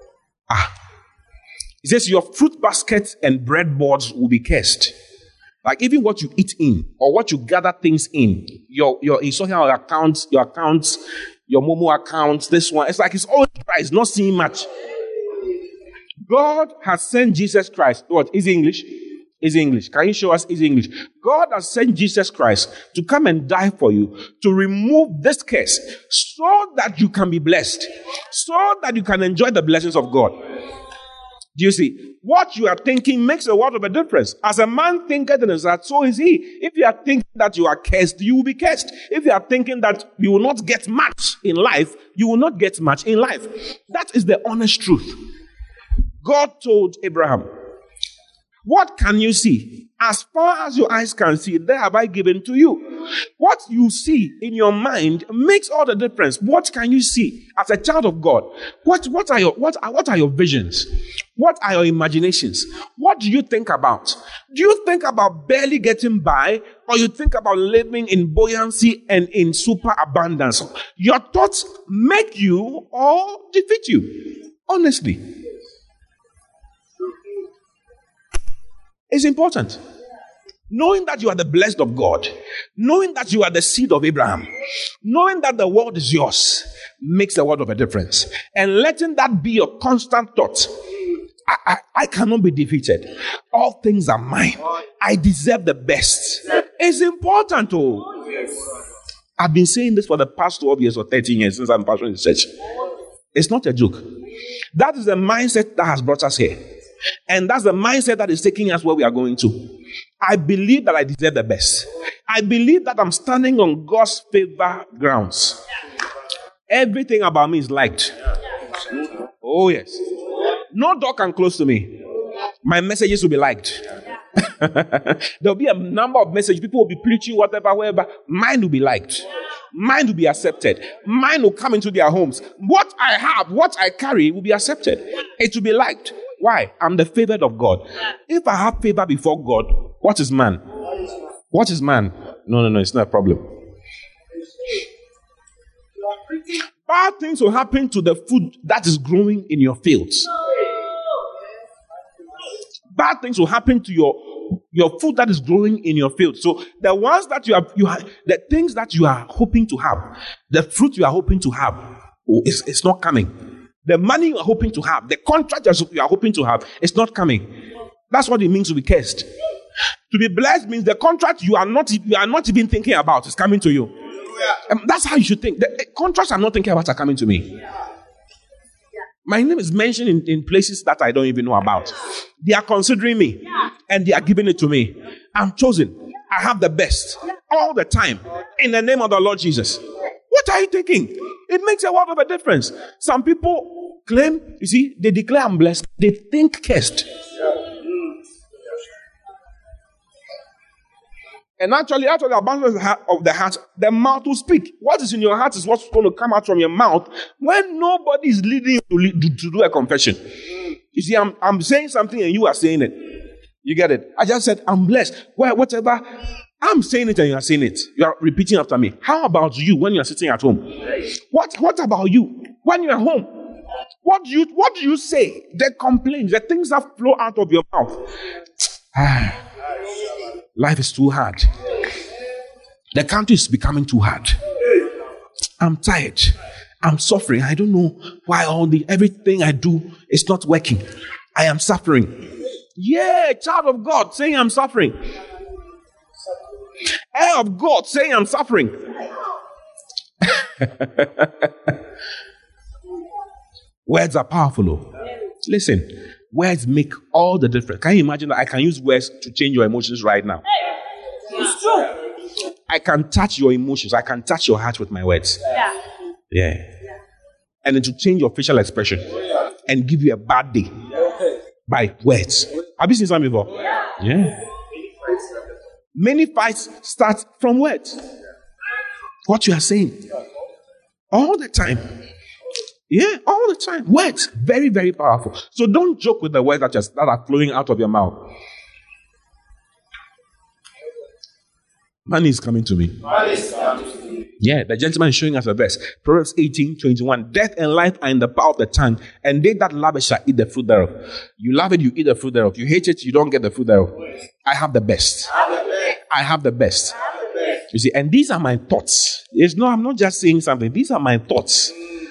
Speaker 3: It says your fruit basket and bread boards will be cursed. Like even what you eat in or what you gather things in, your accounts, your Momo accounts, this one, it's like it's always dry, it's not seeing much. God has sent Jesus Christ. What is English? Is English. Can you show us is English? God has sent Jesus Christ to come and die for you, to remove this curse, so that you can be blessed, so that you can enjoy the blessings of God. Do you see? What you are thinking makes a world of a difference. As a man thinketh in his heart, so is he. If you are thinking that you are cursed, you will be cursed. If you are thinking that you will not get much in life, you will not get much in life. That is the honest truth. God told Abraham, what can you see? As far as your eyes can see, there have I given to you. What you see in your mind makes all the difference. What can you see as a child of God? What are your visions? What are your imaginations? What do you think about? Do you think about barely getting by, or you think about living in buoyancy and in super abundance? Your thoughts make you or defeat you. Honestly. It's important. Knowing that you are the blessed of God, knowing that you are the seed of Abraham, knowing that the world is yours, makes a world of a difference. And letting that be your constant thought. I cannot be defeated. All things are mine. I deserve the best. It's important. I've been saying this for the past 12 years or 13 years since I'm pastoring the church. It's not a joke. That is the mindset that has brought us here. And that's the mindset that is taking us where we are going to. I believe that I deserve the best. I believe that I'm standing on God's favor grounds. Everything about me is liked. Oh, yes.
Speaker 2: No door can close to me. My messages will be liked. There'll be a number of messages. People will be preaching whatever, wherever. Mine will be liked. Mine will be accepted. Mine will come into their homes. What I have, what I carry will be accepted. It will be liked. Why? I'm the favored of God. If I have favor before God, what is man? What is man? No, it's not a problem. Bad things will happen to the food that is growing in your fields. Bad things will happen to your food that is growing in your field. So the ones that you have, the things that you are hoping to have, the fruit you are hoping to have, it's not coming. The money you are hoping to have, the contract you are hoping to have, it's not coming. That's what it means to be cursed. To be blessed means the contract you are not even thinking about is coming to you. That's how you should think. The contracts I'm not thinking about are coming to me. My name is mentioned in places that I don't even know about. They are considering me and they are giving it to me. I'm chosen. I have the best all the time in the name of the Lord Jesus. What are you thinking? It makes a world of a difference. Some people claim, you see, they declare I'm blessed. They think cursed. And actually, out of the abundance of the heart, the mouth will speak. What is in your heart is what's going to come out from your mouth when nobody is leading you to do a confession. You see, I'm saying something and you are saying it. You get it? I just said, I'm blessed. Well, whatever. I'm saying it and you are saying it. You are repeating after me. How about you when you are sitting at home? What about you when you are home? What do you say? The complaints, the things that flow out of your mouth. Life is too hard. The country is becoming too hard. I'm tired. I'm suffering. I don't know why everything I do is not working. I am suffering. Yeah, child of God saying I'm suffering. Heir of God saying I'm suffering. Words are powerful. Oh. Listen. Words make all the difference. Can you imagine that I can use words to change your emotions right now? It's true. I can touch your emotions. I can touch your heart with my words. Yeah. And then to change your facial expression and give you a bad day by words. Have you seen some before? Yeah. Many fights start from words. What you are saying. All the time. Yeah, all the time. Words, very, very powerful. So don't joke with the words that are flowing out of your mouth. Money is coming to me. Yeah, the gentleman is showing us a verse. Proverbs 18:21. Death and life are in the power of the tongue, and they that love it shall eat the fruit thereof. You love it, you eat the fruit thereof. You hate it, you don't get the fruit thereof. I have the best. I have the best. You see, and these are my thoughts. I'm not just saying something. These are my thoughts.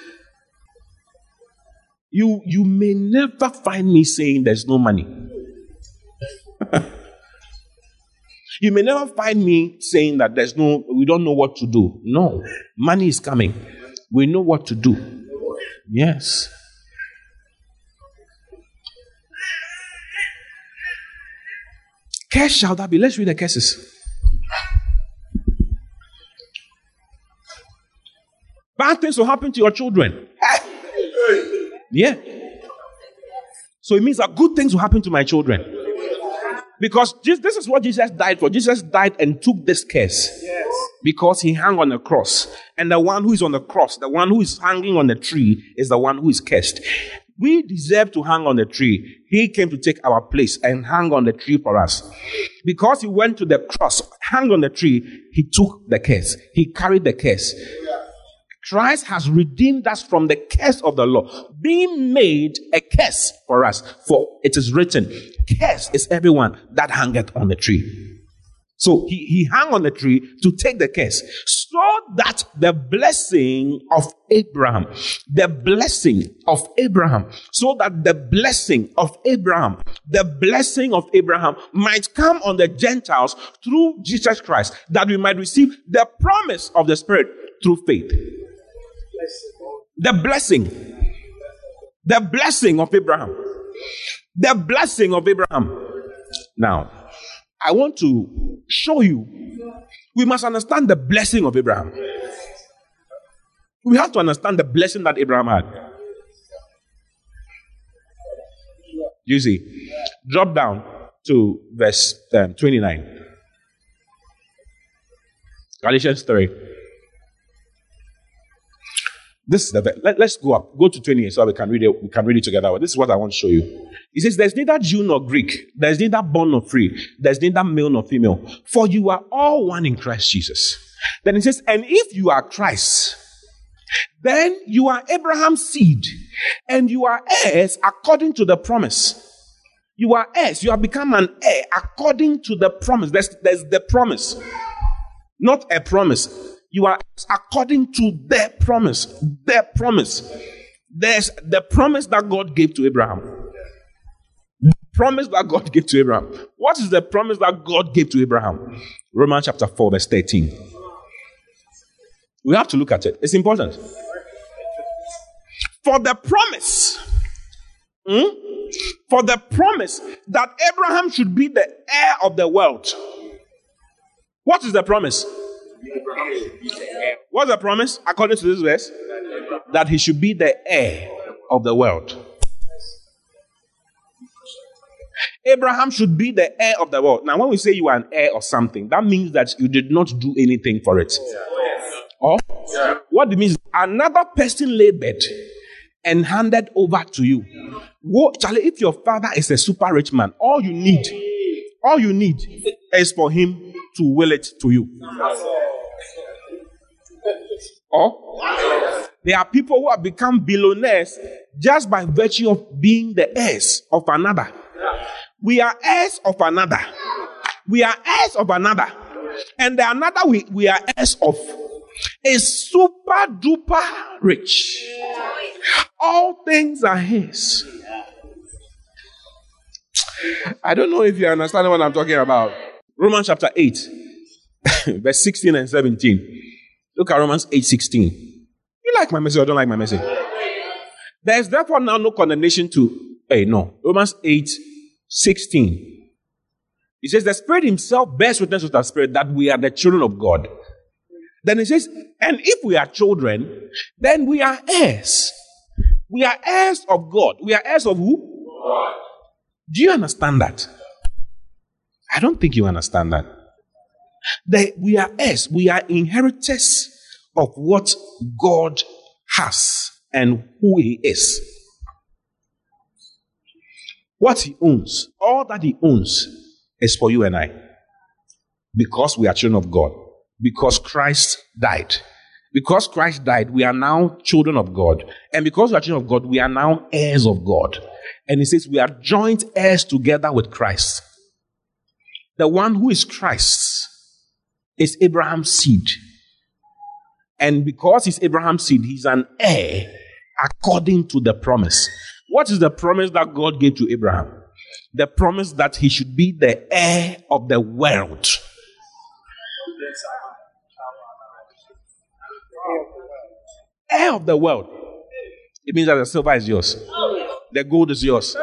Speaker 2: You may never find me saying there's no money. You may never find me saying that we don't know what to do. No, money is coming. We know what to do. Yes. Curse shall that be? Let's read the curses. Bad things will happen to your children. Yeah. So it means that good things will happen to my children. Because this is what Jesus died for. Jesus died and took this curse. Yes. Because he hung on the cross. And the one who is on the cross, the one who is hanging on the tree, is the one who is cursed. We deserve to hang on the tree. He came to take our place and hang on the tree for us. Because he went to the cross, hung on the tree, he took the curse. He carried the curse. Christ has redeemed us from the curse of the law, being made a curse for us. For it is written, curse is everyone that hangeth on the tree. So he hung on the tree to take the curse, so that the blessing of Abraham, so that the blessing of Abraham might come on the Gentiles through Jesus Christ, that we might receive the promise of the Spirit through faith. The blessing of Abraham. The blessing of Abraham. Now, I want to show you, we must understand the blessing of Abraham. We have to understand the blessing that Abraham had.
Speaker 3: You see? Drop down to verse 29. Galatians 3. This is the let's go up. Go to 28 so we can read it. We can read it together. This is what I want to show you. He says, "There's neither Jew nor Greek. There's neither bond nor free. There's neither male nor female. For you are all one in Christ Jesus." Then he says, "And if you are Christ, then you are Abraham's seed, and you are heirs according to the promise." You are heirs. You have become an heir according to the promise. There's the promise, not a promise. You are according to the promise. The promise. There's the promise that God gave to Abraham. The promise that God gave to Abraham. What is the promise that God gave to Abraham? Romans chapter 4, verse 13. We have to look at it. It's important. For the promise, that Abraham should be the heir of the world. What is the promise? What's the promise according to this verse? That he should be the heir of the world. Abraham should be the heir of the world. Now, when we say you are an heir of something, that means that you did not do anything for it. Or what it means, another person labored and handed over to you. Charlie, if your father is a super rich man, all you need is for him to will it to you. Or there are people who have become billionaires just by virtue of being the heirs of another. We are heirs of another. We are heirs of another. And the another we are heirs of is super duper rich. All things are his. I don't know if you understand what I'm talking about. Romans chapter 8, verse 16 and 17. Look at Romans 8:16. You like my message or don't like my message? There is therefore now no condemnation to... Romans 8:16. He says, the Spirit himself bears witness with our spirit that we are the children of God. Then he says, and if we are children, then we are heirs. We are heirs of God. We are heirs of who? God. Do you understand that? I don't think you understand that. We are heirs. We are inheritors of what God has and who he is. What he owns, all that he owns is for you and I. Because we are children of God. Because Christ died. Because Christ died, we are now children of God. And because we are children of God, we are now heirs of God. And he says we are joint heirs together with Christ. The one who is Christ is Abraham's seed. And because he's Abraham's seed, he's an heir according to the promise. What is the promise that God gave to Abraham? The promise that he should be the heir of the world. Heir of the world. It means that the silver is yours. The gold is yours.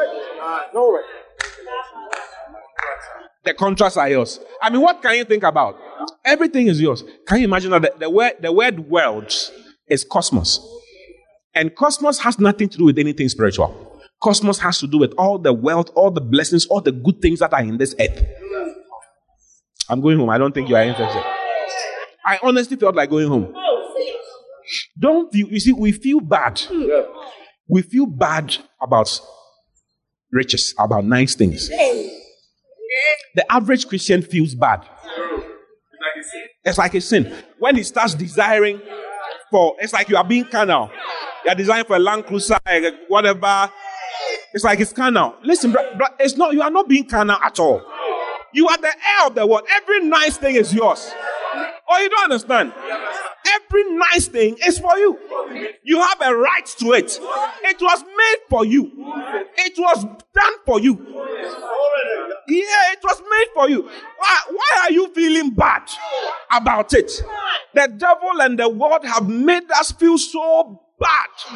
Speaker 3: The contracts are yours. I mean, what can you think about? Everything is yours. Can you imagine that the word world is cosmos? And cosmos has nothing to do with anything spiritual. Cosmos has to do with all the wealth, all the blessings, all the good things that are in this earth. I'm going home. I don't think you are interested. I honestly felt like going home. You see, we feel bad. We feel bad about riches, about nice things. The average Christian feels bad. It's like a sin. When he starts desiring it's like you are being carnal. You are desiring for a Land Cruiser, whatever. It's like it's carnal. Listen, it's not. You are not being carnal at all. You are the heir of the world. Every nice thing is yours. Oh, you don't understand? Every nice thing is for you. You have a right to it. It was made for you. It was done for you. Yeah, it was made for you. Why are you feeling bad about it? The devil and the world have made us feel so bad.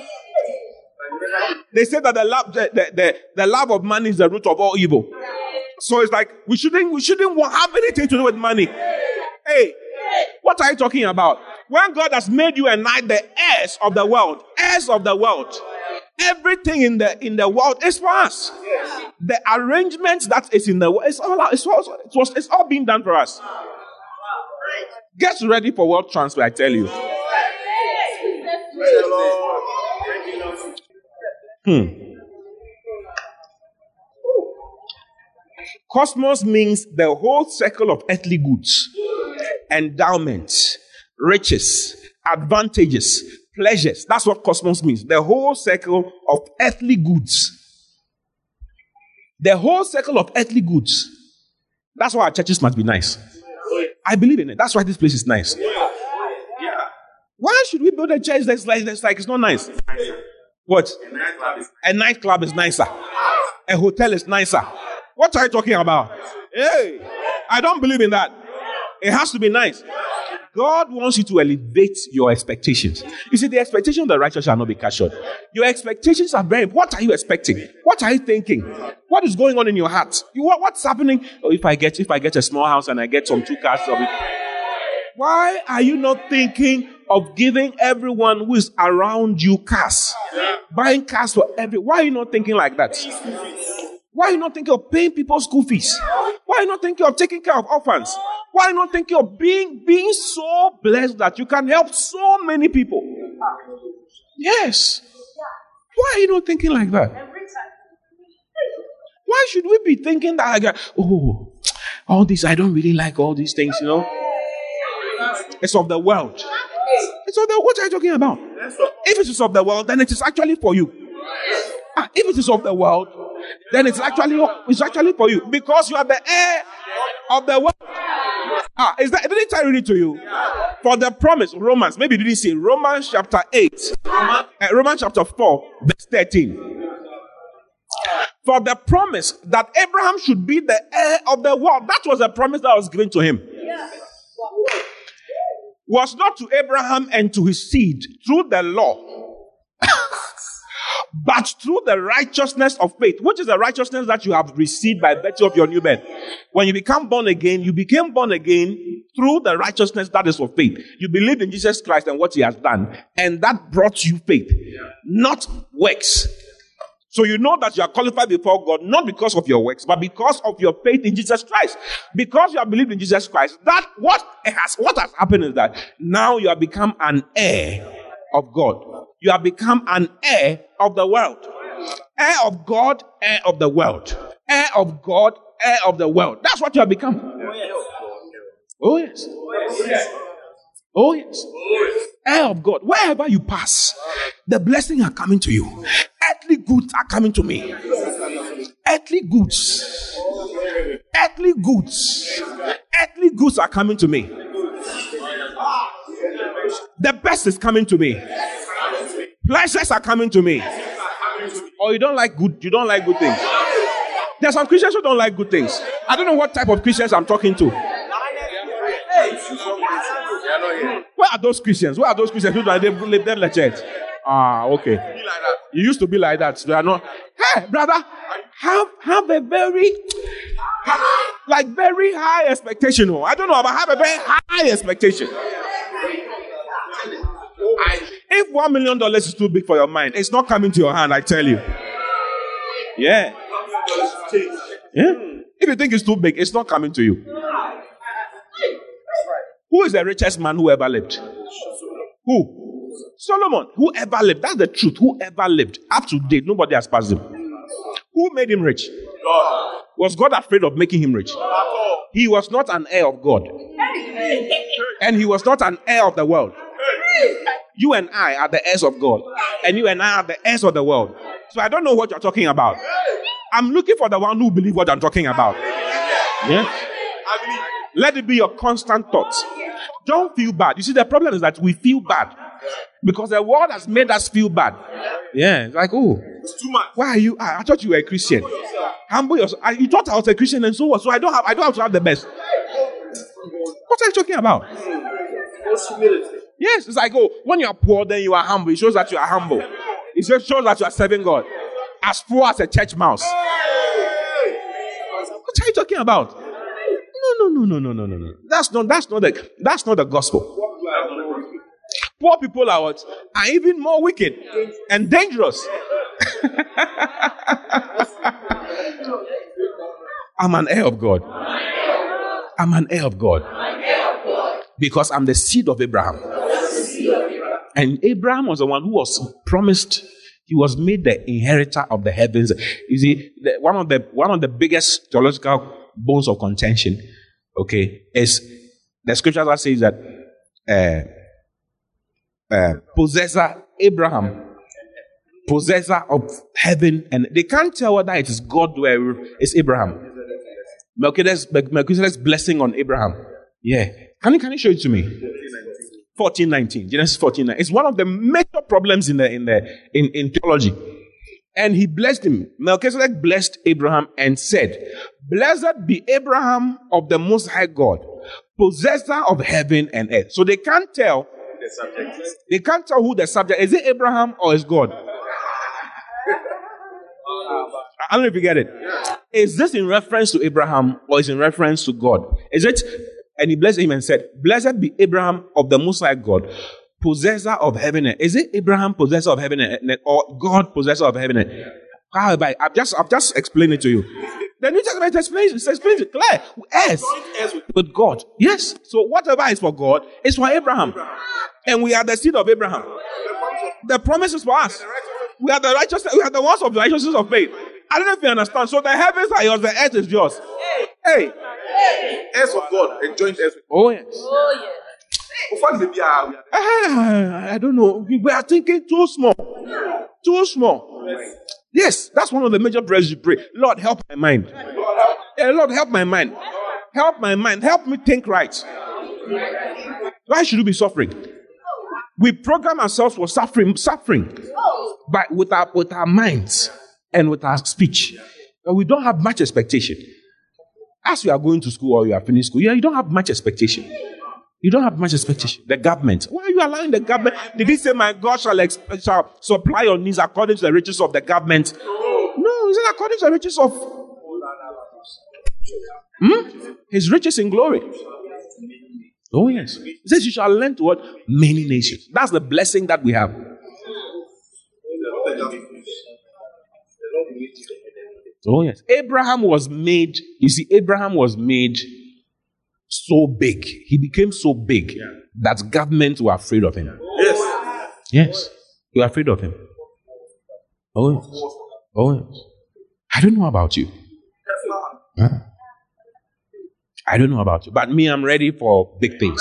Speaker 3: They say that the love of money is the root of all evil. So it's like we shouldn't have anything to do with money. Hey, what are you talking about? When God has made you and I the heirs of the world,
Speaker 2: Everything in the world is for us. The arrangement that is in the world, it's all being done for us. Get ready for world transfer, I tell you. Cosmos means the whole circle of earthly goods, endowments, riches, advantages, pleasures. That's what cosmos means. The whole circle of earthly goods. The whole circle of earthly goods. That's why our churches must be nice. I believe in it. That's why this place is nice. Why should we build a church that's like it's not nice? What? A nightclub is nicer. A hotel is nicer. What are you talking about? Hey, I don't believe in that. It has to be nice. God wants you to elevate your expectations. You see, the expectation of the righteous shall not be cut short. Your expectations are very. What are you expecting? What are you thinking? What is going on in your heart? What's happening? Oh, if I get a small house and I get some 2 cars, why are you not thinking of giving everyone who is around you cars? Buying cars for everyone. Why are you not thinking like that? Why are you not thinking of paying people's school fees? Why are you not thinking of taking care of orphans? Why are you not thinking of being so blessed that you can help so many people? Yes. Why are you not thinking like that? Why should we be thinking that, all this, I don't really like all these things, It's of the world. It's of the, what are you talking about? If it is of the world, then it is actually for you. If it is of the world, then it's actually for you. Because you are the heir of the world. Didn't I read it to you? For the promise, Romans, maybe you didn't see Romans chapter 8, Romans chapter 4, verse 13. For the promise that Abraham should be the heir of the world, that was a promise that was given to him. Was not to Abraham and to his seed through the law, but through the righteousness of faith, which is the righteousness that you have received by virtue of your new birth. When you become born again, you became born again through the righteousness that is of faith. You believed in Jesus Christ and what he has done, and that brought you faith, not works. So you know that you are qualified before God, not because of your works, but because of your faith in Jesus Christ. Because you have believed in Jesus Christ, that what has happened is that now you have become an heir of God. You have become an heir of the world. Heir of God, heir of the world. Heir of God, heir of the world. That's what you have become. Oh yes. Oh yes. Heir of God. Wherever you pass, the blessings are coming to you. Earthly goods are coming to me. Earthly goods. Earthly goods. Earthly goods are coming to me. The best is coming to me. Pleasures are coming to me. Or you don't like good things. There are some Christians who don't like good things. I don't know what type of Christians I'm talking to. Where are those Christians? Where are those Christians who don't live the church? Okay. You used to be like that. So they are not. Hey, brother, have a very high expectation. I don't know, but have a very high expectation. If $1 million is too big for your mind, it's not coming to your hand, I tell you. Yeah. If you think it's too big, it's not coming to you. Who is the richest man who ever lived? Who? Solomon. Who ever lived? That's the truth. Who ever lived? Up to date, nobody has passed him. Who made him rich? God. Was God afraid of making him rich? He was not an heir of God. And he was not an heir of the world. You and I are the heirs of God. And you and I are the heirs of the world. So I don't know what you're talking about. I'm looking for the one who believes what I'm talking about. Yeah? Let it be your constant thoughts. Don't feel bad. You see, the problem is that we feel bad. Because the world has made us feel bad. Yeah, it's like, oh, why are you? I thought you were a Christian. Humble yourself. You thought I was a Christian and so what? So I don't have to have the best. What are you talking about? Yes, it's like, oh, when you are poor, then you are humble. It shows that you are humble. It shows that you are serving God. As poor as a church mouse. What are you talking about? No. That's not the gospel. Poor people are even more wicked and dangerous
Speaker 3: I'm an heir of God. I'm an heir of God. Because I'm the seed of Abraham. And Abraham was the one who was promised. He was made the inheritor of the heavens. You see, one of the biggest theological bones of contention, okay, is the scripture that says that possessor Abraham, possessor of heaven, and they can't tell whether it is God or it's Abraham. Melchizedek's blessing on Abraham. Yeah. Can you show it to me? 14:19. Genesis 14:19. It's one of the major problems in theology. And he blessed him. Melchizedek blessed Abraham and said, "Blessed be Abraham of the Most High God, possessor of heaven and earth." So they can't tell. They can't tell who the subject is. Is it Abraham or is God? I don't know if you get it. Is this in reference to Abraham or is it in reference to God? Is it? And he blessed him and said, "Blessed be Abraham of the Most High God, possessor of heaven and earth." Is it Abraham, possessor of heaven and earth, or God, possessor of heaven and earth? However, I've just explained it to you. The New Testament explains it clear. Yes, with God. Yes. So whatever is for God is for Abraham. And we are the seed of Abraham. The promise is for us. We are the righteousness. We are the ones of the righteousness of faith. I don't know if you understand. So the heavens are yours, the earth is yours. Hey.
Speaker 5: Heirs of God and joint heirs with God.
Speaker 3: Oh, yes. I don't know. We are thinking too small. Too small. Yes, that's one of the major prayers you pray. Lord, help my mind. Yeah, Lord, help my mind. Help my mind. Help me think right. Why should we be suffering? We program ourselves for suffering, but with our minds and with our speech. But we don't have much expectation. As you are going to school or you are finished school, you don't have much expectation. You don't have much expectation. The government. Why are you allowing the government? Did he say, "My God shall supply your needs according to the riches of the government"? No, is it according to the riches of his riches in glory? Oh, yes. He says, "You shall lend to what? Many nations." That's the blessing that we have. Oh, yes. Abraham was made so big. He became so big that governments were afraid of him. Yes. They were afraid of him. Oh, yes. Oh, yes. I don't know about you. I don't know about you. But me, I'm ready for big things.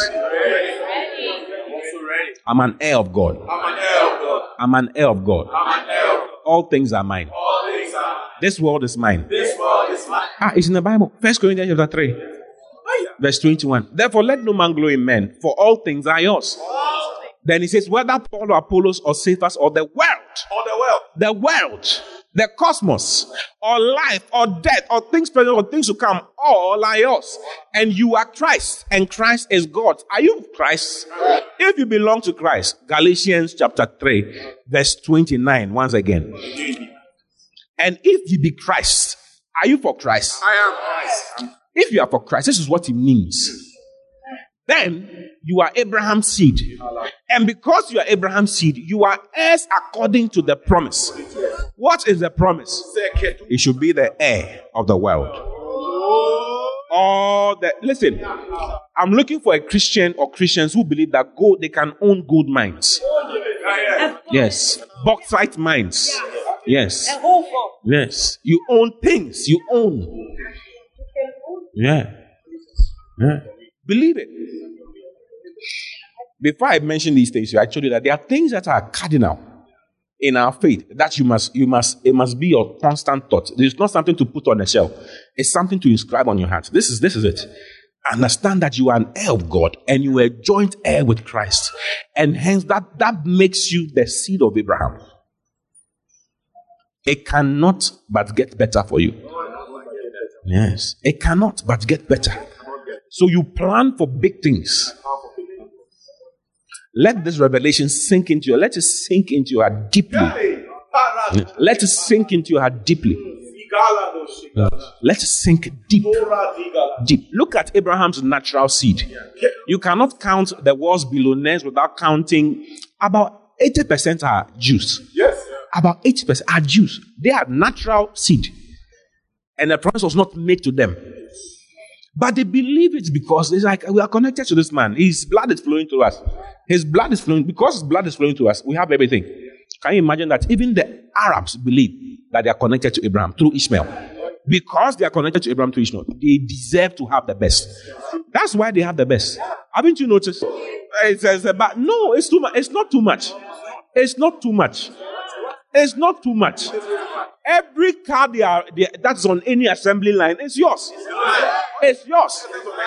Speaker 3: I'm an heir of God. I'm an heir of God. All things are mine. This world is mine. It's in the Bible. 1 Corinthians chapter 3. Verse 21. "Therefore let no man glory in men, for all things are yours." Then he says, "Whether Paul or Apollos or Cephas or the world, the cosmos, or life, or death, or things present, or things to come, all are yours. And you are Christ, and Christ is God." Are you Christ? If you belong to Christ, Galatians chapter 3, verse 29, once again. And if you be Christ, are you for Christ?
Speaker 5: I am Christ.
Speaker 3: If you are for Christ, this is what it means. Then you are Abraham's seed. And because you are Abraham's seed, you are heirs according to the promise. What is the promise? It should be the heir of the world. Listen, I'm looking for a Christian or Christians who believe that they can own gold mines. Yes. Bauxite mines. Yes. Yes. You own things. You own. Yeah. Believe it. Before I mention these things, I told you that there are things that are cardinal in our faith that it must be your constant thought. It's not something to put on a shelf. It's something to inscribe on your heart. This is it. Understand that you are an heir of God and you are a joint heir with Christ. And hence that makes you the seed of Abraham. It cannot but get better for you. Yes. It cannot but get better. So you plan for big things. Let this revelation sink into you. Let it sink into your heart deeply. Let it sink into your heart deeply. Let it sink deep. Deep. Look at Abraham's natural seed. You cannot count the world's billionaires without counting about 80% are Jews.
Speaker 5: Yes.
Speaker 3: About 80% are Jews. They are natural seed. And the promise was not made to them. But they believe it because it's like, we are connected to this man. His blood is flowing to us. His blood is flowing. Because his blood is flowing to us, we have everything. Can you imagine that? Even the Arabs believe that they are connected to Abraham through Ishmael. Because they are connected to Abraham through Ishmael, they deserve to have the best. That's why they have the best. Haven't you noticed? It says about, no, it's too much. It's not too much. It's not too much. It's not too much. Every car that's on any assembly line is yours. It's yours.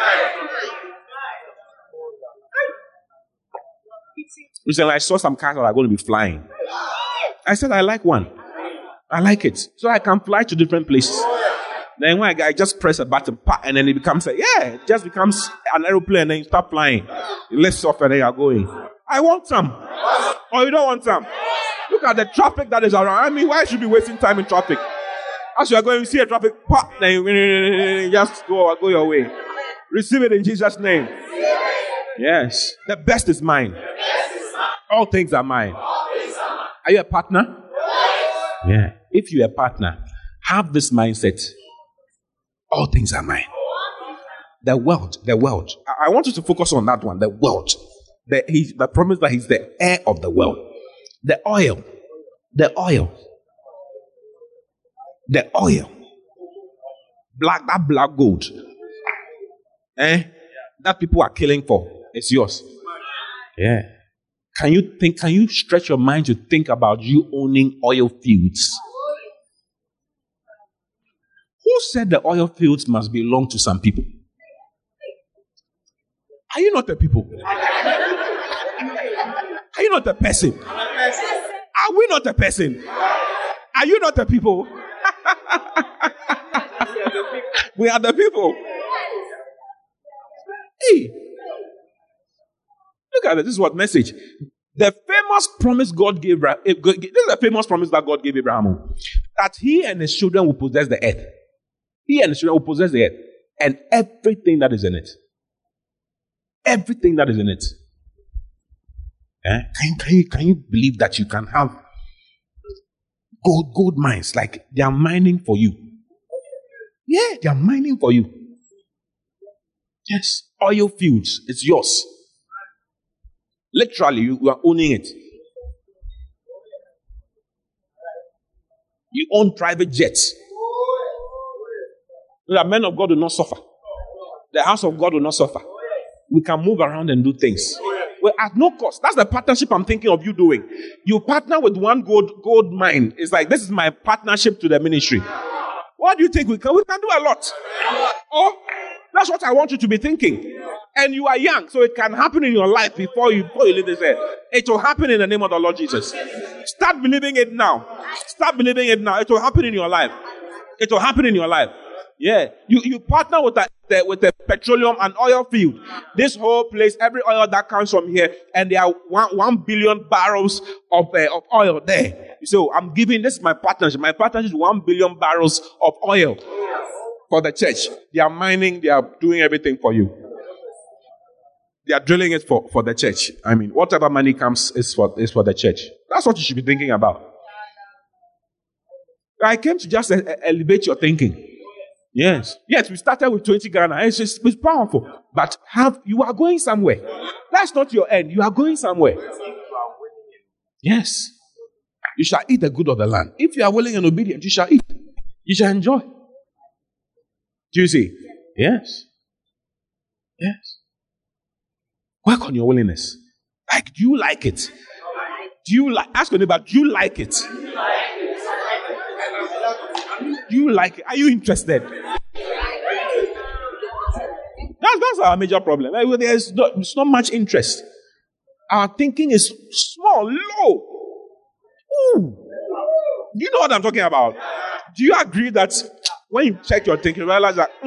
Speaker 3: Recently, I saw some cars that are going to be flying. I said, I like one. I like it. So I can fly to different places. Then when I just press a button, and then it becomes it just becomes an aeroplane, and then you start flying. It lifts off and then you're going. I want some. Or you don't want some. Look at the traffic that is around. I mean, why should you be wasting time in traffic? As you are going, you see a traffic, then you just go your way. Receive it in Jesus' name. Yes. The best is mine. All things are mine. Are you a partner? Yeah. If you're a partner, have this mindset. All things are mine. The world. I want you to focus on that one. The world. The promise that he's the heir of the world. The oil. That black gold. That people are killing for. It's yours. Yeah. Can you stretch your mind to think about you owning oil fields? Who said the oil fields must belong to some people? Are you not the people? Are you not the person? Are we not the person? Are you not the people? We are the people. Hey, look at it. This is what message. The famous promise God gave. This is the famous promise that God gave Abraham, that he and his children will possess the earth. He and his children will possess the earth and everything that is in it. Everything that is in it. Can you believe that you can have gold mines? Like they are mining for you. Yeah, they are mining for you. Yes, oil fields, it's yours. Literally, you are owning it. You own private jets. The men of God will not suffer. The house of God will not suffer. We can move around and do things. Well, at no cost. That's the partnership I'm thinking of you doing. You partner with one gold mine. It's like, this is my partnership to the ministry. What do you think we can? We can do a lot. Oh, that's what I want you to be thinking. And you are young, so it can happen in your life before you leave this earth. It will happen in the name of the Lord Jesus. Start believing it now. Start believing it now. It will happen in your life. It will happen in your life. Yeah. You partner with the petroleum and oil field. This whole place, every oil that comes from here, and there are 1 billion barrels of oil there. So I'm giving this my partnership. My partnership is 1 billion barrels of oil for the church. They are mining, they are doing everything for you. They are drilling it for the church. I mean, whatever money comes is for the church. That's what you should be thinking about. I came to just elevate your thinking. Yes, we started with 20 Ghana. It's powerful. But you are going somewhere. That's not your end. You are going somewhere. Yes. You shall eat the good of the land. If you are willing and obedient, you shall eat. You shall enjoy. Do you see? Yes. Yes. Work on your willingness. Like, do you like it? Ask your neighbor, do you like it? Do you like it? Are you interested? That's our major problem. There's not much interest. Our thinking is small, low. Ooh. Do you know what I'm talking about? Do you agree that when you check your thinking, you realize that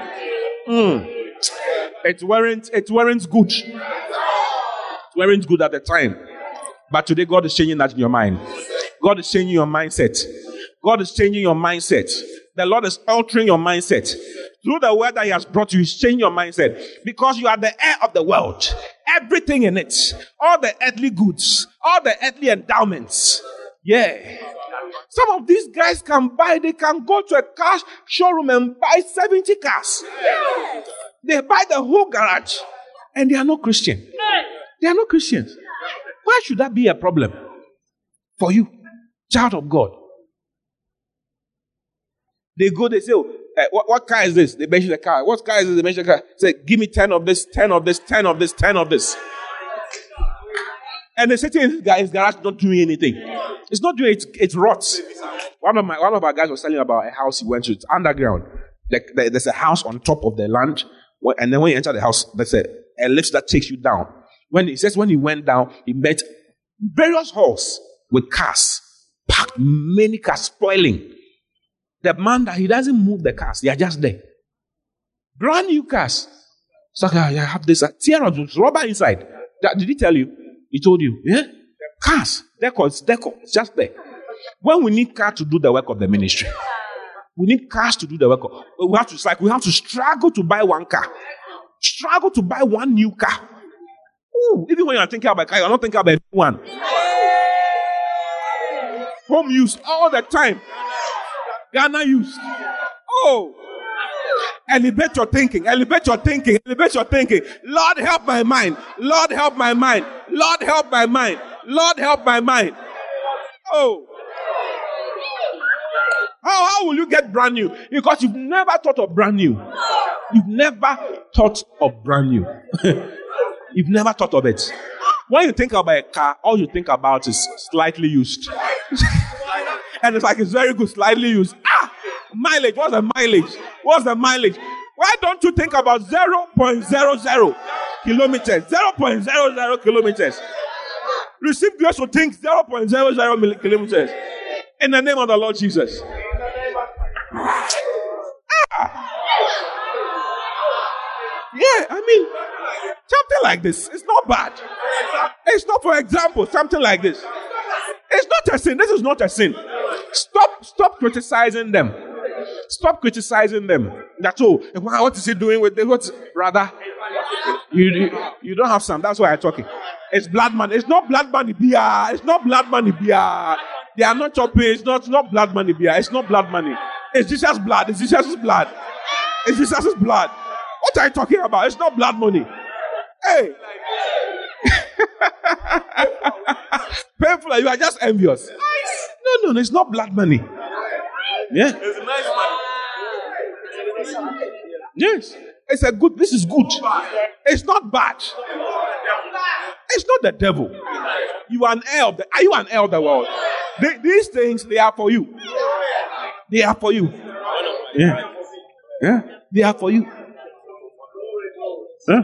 Speaker 3: it weren't good. It weren't good at the time. But today God is changing that in your mind. God is changing your mindset. God is changing your mindset. The Lord is altering your mindset. Through the word that He has brought you, He's changing your mindset. Because you are the heir of the world. Everything in it. All the earthly goods. All the earthly endowments.
Speaker 2: Yeah. Some of these guys they can go to a car showroom and buy 70 cars. They buy the whole garage. And they are not Christian. They are not Christians. Why should that be a problem for you, child of God? They say, what car is this? They mention the car. What car is this? They mention the car. Say, give me 10 of this, 10 of this, 10 of this, 10 of this. And they say, this guy's garage not doing anything. It's not doing it. It rots. One of our guys was telling about a house he went to. It's underground. There's a house on top of the land. And then when you enter the house, there's a lift that takes you down. When he went down, he met various halls with cars. Packed many cars, spoiling. The man that he doesn't move the cars. They are just there. Brand new cars. So I have this tear of rubber inside. Did he tell you? He told you. Yeah? Cars. It's just there. When we need cars to do the work of the ministry, we need cars to do the work of, we have to struggle to buy one car. Struggle to buy one new car. Ooh, even when you're thinking about a car, you're not thinking about one. Home use all the time. Ghana used. Oh. Elevate your thinking. Elevate your thinking. Elevate your thinking. Lord, help my mind. Lord, help my mind. Lord, help my mind. Lord, help my mind. Oh. How will you get brand new? Because you've never thought of brand new. You've never thought of brand new. You've never thought of it. When you think about a car, all you think about is slightly used. And it's like it's very good, slightly used. Mileage. What's the mileage? What's the mileage? Why don't you think about 0.00 kilometers? 0.00 kilometers. Receive grace to think 0.00 kilometers. In the name of the Lord Jesus. Yeah, I mean, something like this. It's not bad. It's not, for example, something like this. It's not a sin. This is not a sin. Stop criticizing them. Stop criticizing them. That's all. What is he doing with this? What's brother? You don't have some. That's why I'm talking. It's blood money. It's not blood money beer. It's not blood money beer. They are not chopping. It's not blood money beer. It's not blood money. It's Jesus' blood. It's Jesus' blood. It's Jesus' blood. What are you talking about? It's not blood money. Hey. Painful. You are just envious. No. It's not blood money. Yeah. It's nice money. Yes. This is good. It's not bad. It's not the devil. You are an heir of are you an heir of the world? These things, they are for you. They are for you. Yeah. Yeah. They are for you. Huh?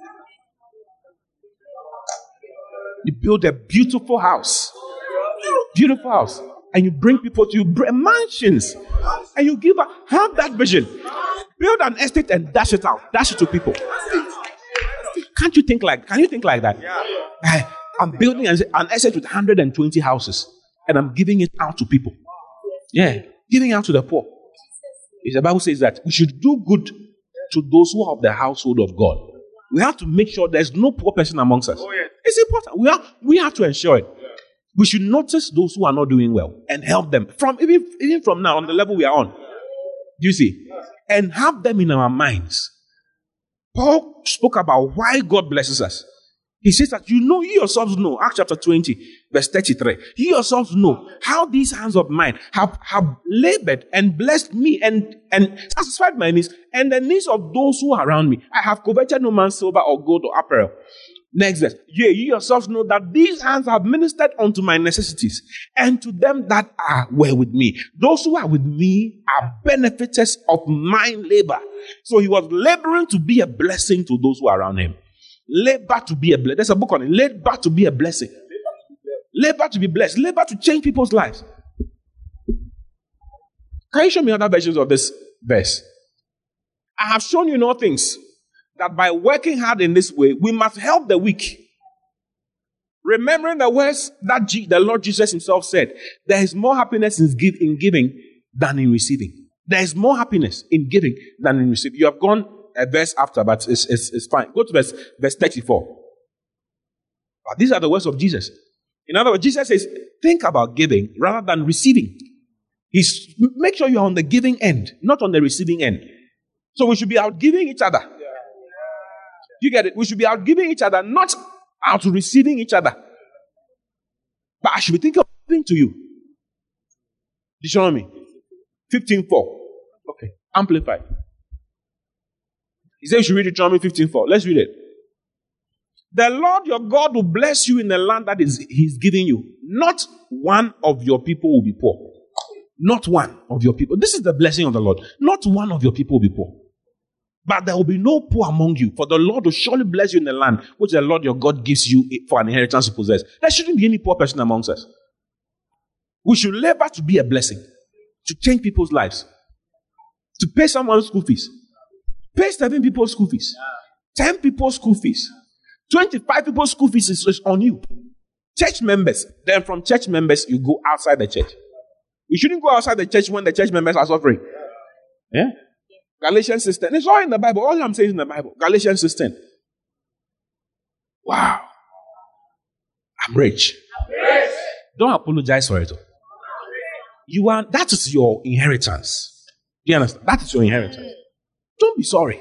Speaker 2: You build a beautiful house. Beautiful house. And you bring people to you, mansions. And you have that vision. Build an estate and dash it out. Dash it to people. Can you think like that? I'm building an estate with 120 houses. And I'm giving it out to people. Yeah. Giving out to the poor. The Bible says that we should do good to those who are of the household of God. We have to make sure there's no poor person amongst us. It's important. We have to ensure it. We should notice those who are not doing well and help them even from now on the level we are on. Do you see? And have them in our minds. Paul spoke about why God blesses us. He says that you yourselves know, Acts chapter 20, verse 33. You yourselves know how these hands of mine have labored and blessed me and satisfied my needs and the needs of those who are around me. I have coveted no man's silver or gold or apparel. Next verse. Yea, you yourselves know that these hands have ministered unto my necessities, and to them that were with me. Those who are with me are benefiters of my labor. So he was laboring to be a blessing to those who are around him. Labor to be a blessing. There's a book on it. Labor to be a blessing. Labor to be blessed. Labor to change people's lives. Can you show me other versions of this verse? I have shown you in all things that by working hard in this way, we must help the weak. Remembering the words that the Lord Jesus himself said, there is more happiness in giving than in receiving. There is more happiness in giving than in receiving. You have gone a verse after, but it's fine. Go to verse 34. But these are the words of Jesus.
Speaker 3: In other words, Jesus says, think about giving rather than receiving. Make sure you're on the giving end, not on the receiving end. So we should be out giving each other. You get it? We should be out giving each other, not out receiving each other. But I should be thinking of giving to you. Deuteronomy 15:4. Okay. Amplified. He says you should read Deuteronomy 15:4. Let's read it. The Lord your God will bless you in the land that He's giving you. Not one of your people will be poor. Not one of your people. This is the blessing of the Lord. Not one of your people will be poor. But there will be no poor among you, for the Lord will surely bless you in the land which the Lord your God gives you for an inheritance to possess. There shouldn't be any poor person amongst us. We should labor to be a blessing, to change people's lives, to pay someone's school fees, pay 7 people's school fees, 10 people's school fees, 25 people's school fees is on you. Church members. Then from church members, you go outside the church. You shouldn't go outside the church when the church members are suffering. Yeah? Galatians 6:10. It's all in the Bible. All I'm saying is in the Bible. Galatians 6:10. Wow. I'm rich. Don't apologize for it. That is your inheritance. Do you understand? That is your inheritance. Don't be sorry.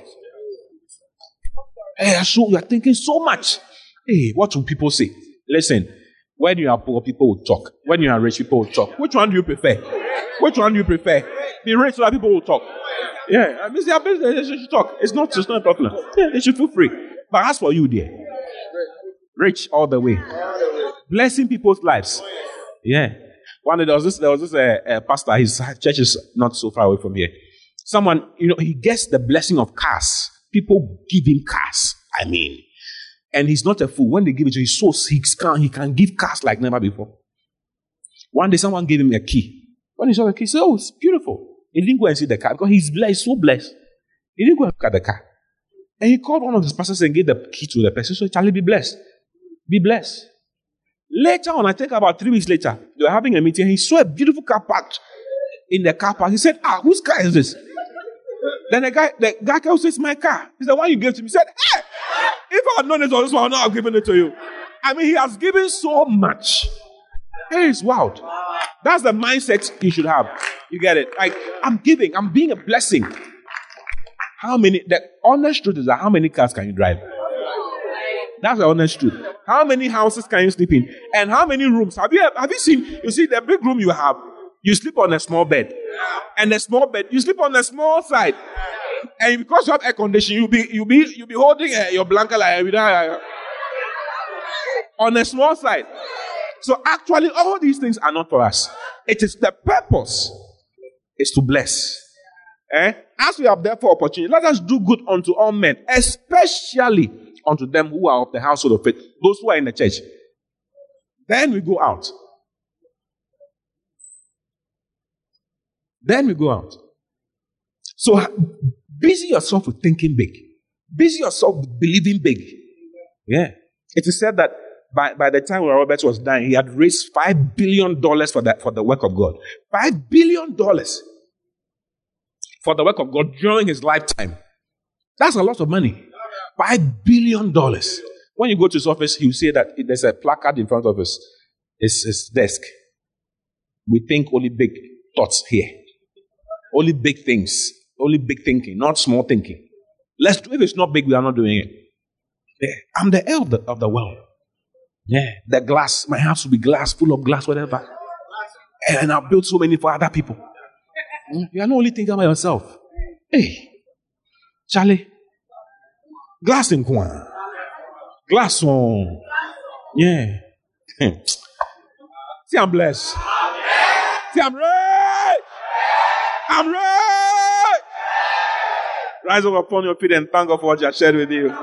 Speaker 3: Hey, so you are thinking so much. Hey, what will people say? Listen, when you are poor, people will talk. When you are rich, people will talk. Which one do you prefer? Which one do you prefer? Be rich so that people will talk. Yeah, I mean, they should talk. It's not a problem. Yeah, they should feel free. But as for you, dear, rich all the way, blessing people's lives. Yeah. One day there was this pastor. His church is not so far away from here. Someone, he gets the blessing of cars. People give him cars. I mean, and he's not a fool. When they give it to him, he can give cars like never before. One day, someone gave him a key. When he saw the key, he said, "Oh, it's beautiful." He didn't go and see the car because he's blessed, so blessed. He didn't go and look at the car. And he called one of his pastors and gave the key to the person. So, Charlie, be blessed. Be blessed. Later on, I think about 3 weeks later, they were having a meeting. He saw a beautiful car parked in the car park. He said, whose car is this? Then the guy says, "It's my car." He said, "Why you gave to me?" He said, "Hey, if I had known this was this one, I would not have given it to you." I mean, he has given so much. Hey, it's wild. That's the mindset you should have. You get it? Like, I'm giving. I'm being a blessing. The honest truth is that how many cars can you drive? That's the honest truth. How many houses can you sleep in? And how many rooms? Have you seen, you see the big room you have, you sleep on a small bed. And the small bed, you sleep on the small side. And because you have air conditioning, you'll be holding your blanket like on a small side. So actually, all these things are not for us. It is the purpose is to bless. As we have therefore opportunity, let us do good unto all men, especially unto them who are of the household of faith, those who are in the church. Then we go out. So busy yourself with thinking big. Busy yourself with believing big. Yeah. It is said that by the time Robert was dying, he had raised $5 billion for the work of God. $5 billion for the work of God during his lifetime. That's a lot of money. $5 billion. When you go to his office, he'll say that there's a placard in front of his desk. We think only big thoughts here. Only big things. Only big thinking, not small thinking. If it's not big, we are not doing it. Yeah. I'm the heir of the world. Yeah. The glass, my house will be glass, full of glass, whatever. And I'll build so many for other people. You are not only thinking about yourself. Hey, Charlie. Glass in Kwan. Glass on. Yeah. See, I'm blessed. See, I'm rich. I'm rich. Rise up upon your feet and thank God for what I shared with you.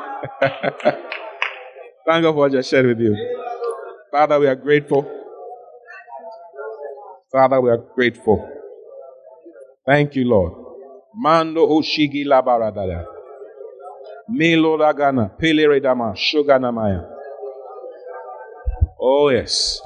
Speaker 3: Thank God for what I shared with you. Father, we are grateful. Father, we are grateful. Thank you, Lord. Mando Oshigi Labaradada. Melo Ragana. Pele Redama. Shoganamaya. Oh, yes.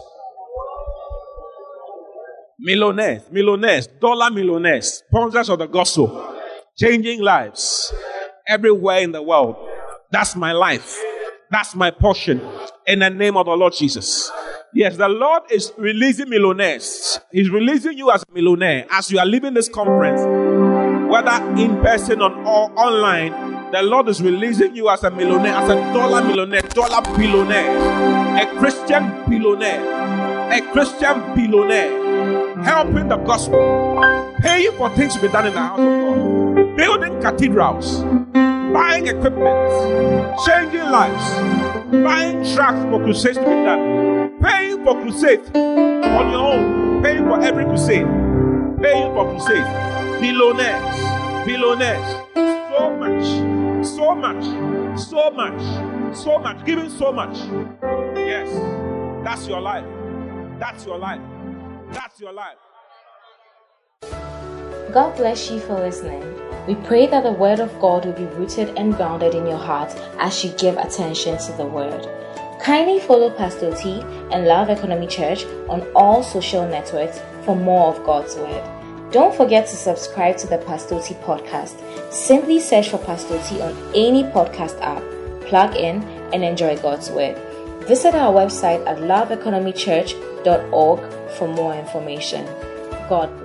Speaker 3: Millionaires, dollar millionaires, sponsors of the gospel, changing lives everywhere in the world. That's my life. That's my portion. In the name of the Lord Jesus.
Speaker 2: Yes, the Lord is releasing millionaires. He's releasing you as a millionaire as you are leaving this conference, whether in person or online. The Lord is releasing you as a millionaire, as a dollar millionaire, dollar billionaire, a Christian billionaire, a Christian billionaire, helping the gospel, paying for things to be done in the house of God, building cathedrals, buying equipment, changing lives, buying tracts for crusades to be done, paying for crusades on your own, paying for every crusade, paying for crusades, billionaires, so much, giving so much. Yes, that's your life. That's your life. That's your life.
Speaker 6: God bless you for listening. We pray that the Word of God will be rooted and grounded in your heart as you give attention to the Word. Kindly follow Pastor T and Love Economy Church on all social networks for more of God's Word. Don't forget to subscribe to the Pastor T podcast. Simply search for Pastor T on any podcast app, plug in, and enjoy God's Word. Visit our website at loveeconomychurch.org for more information. God bless.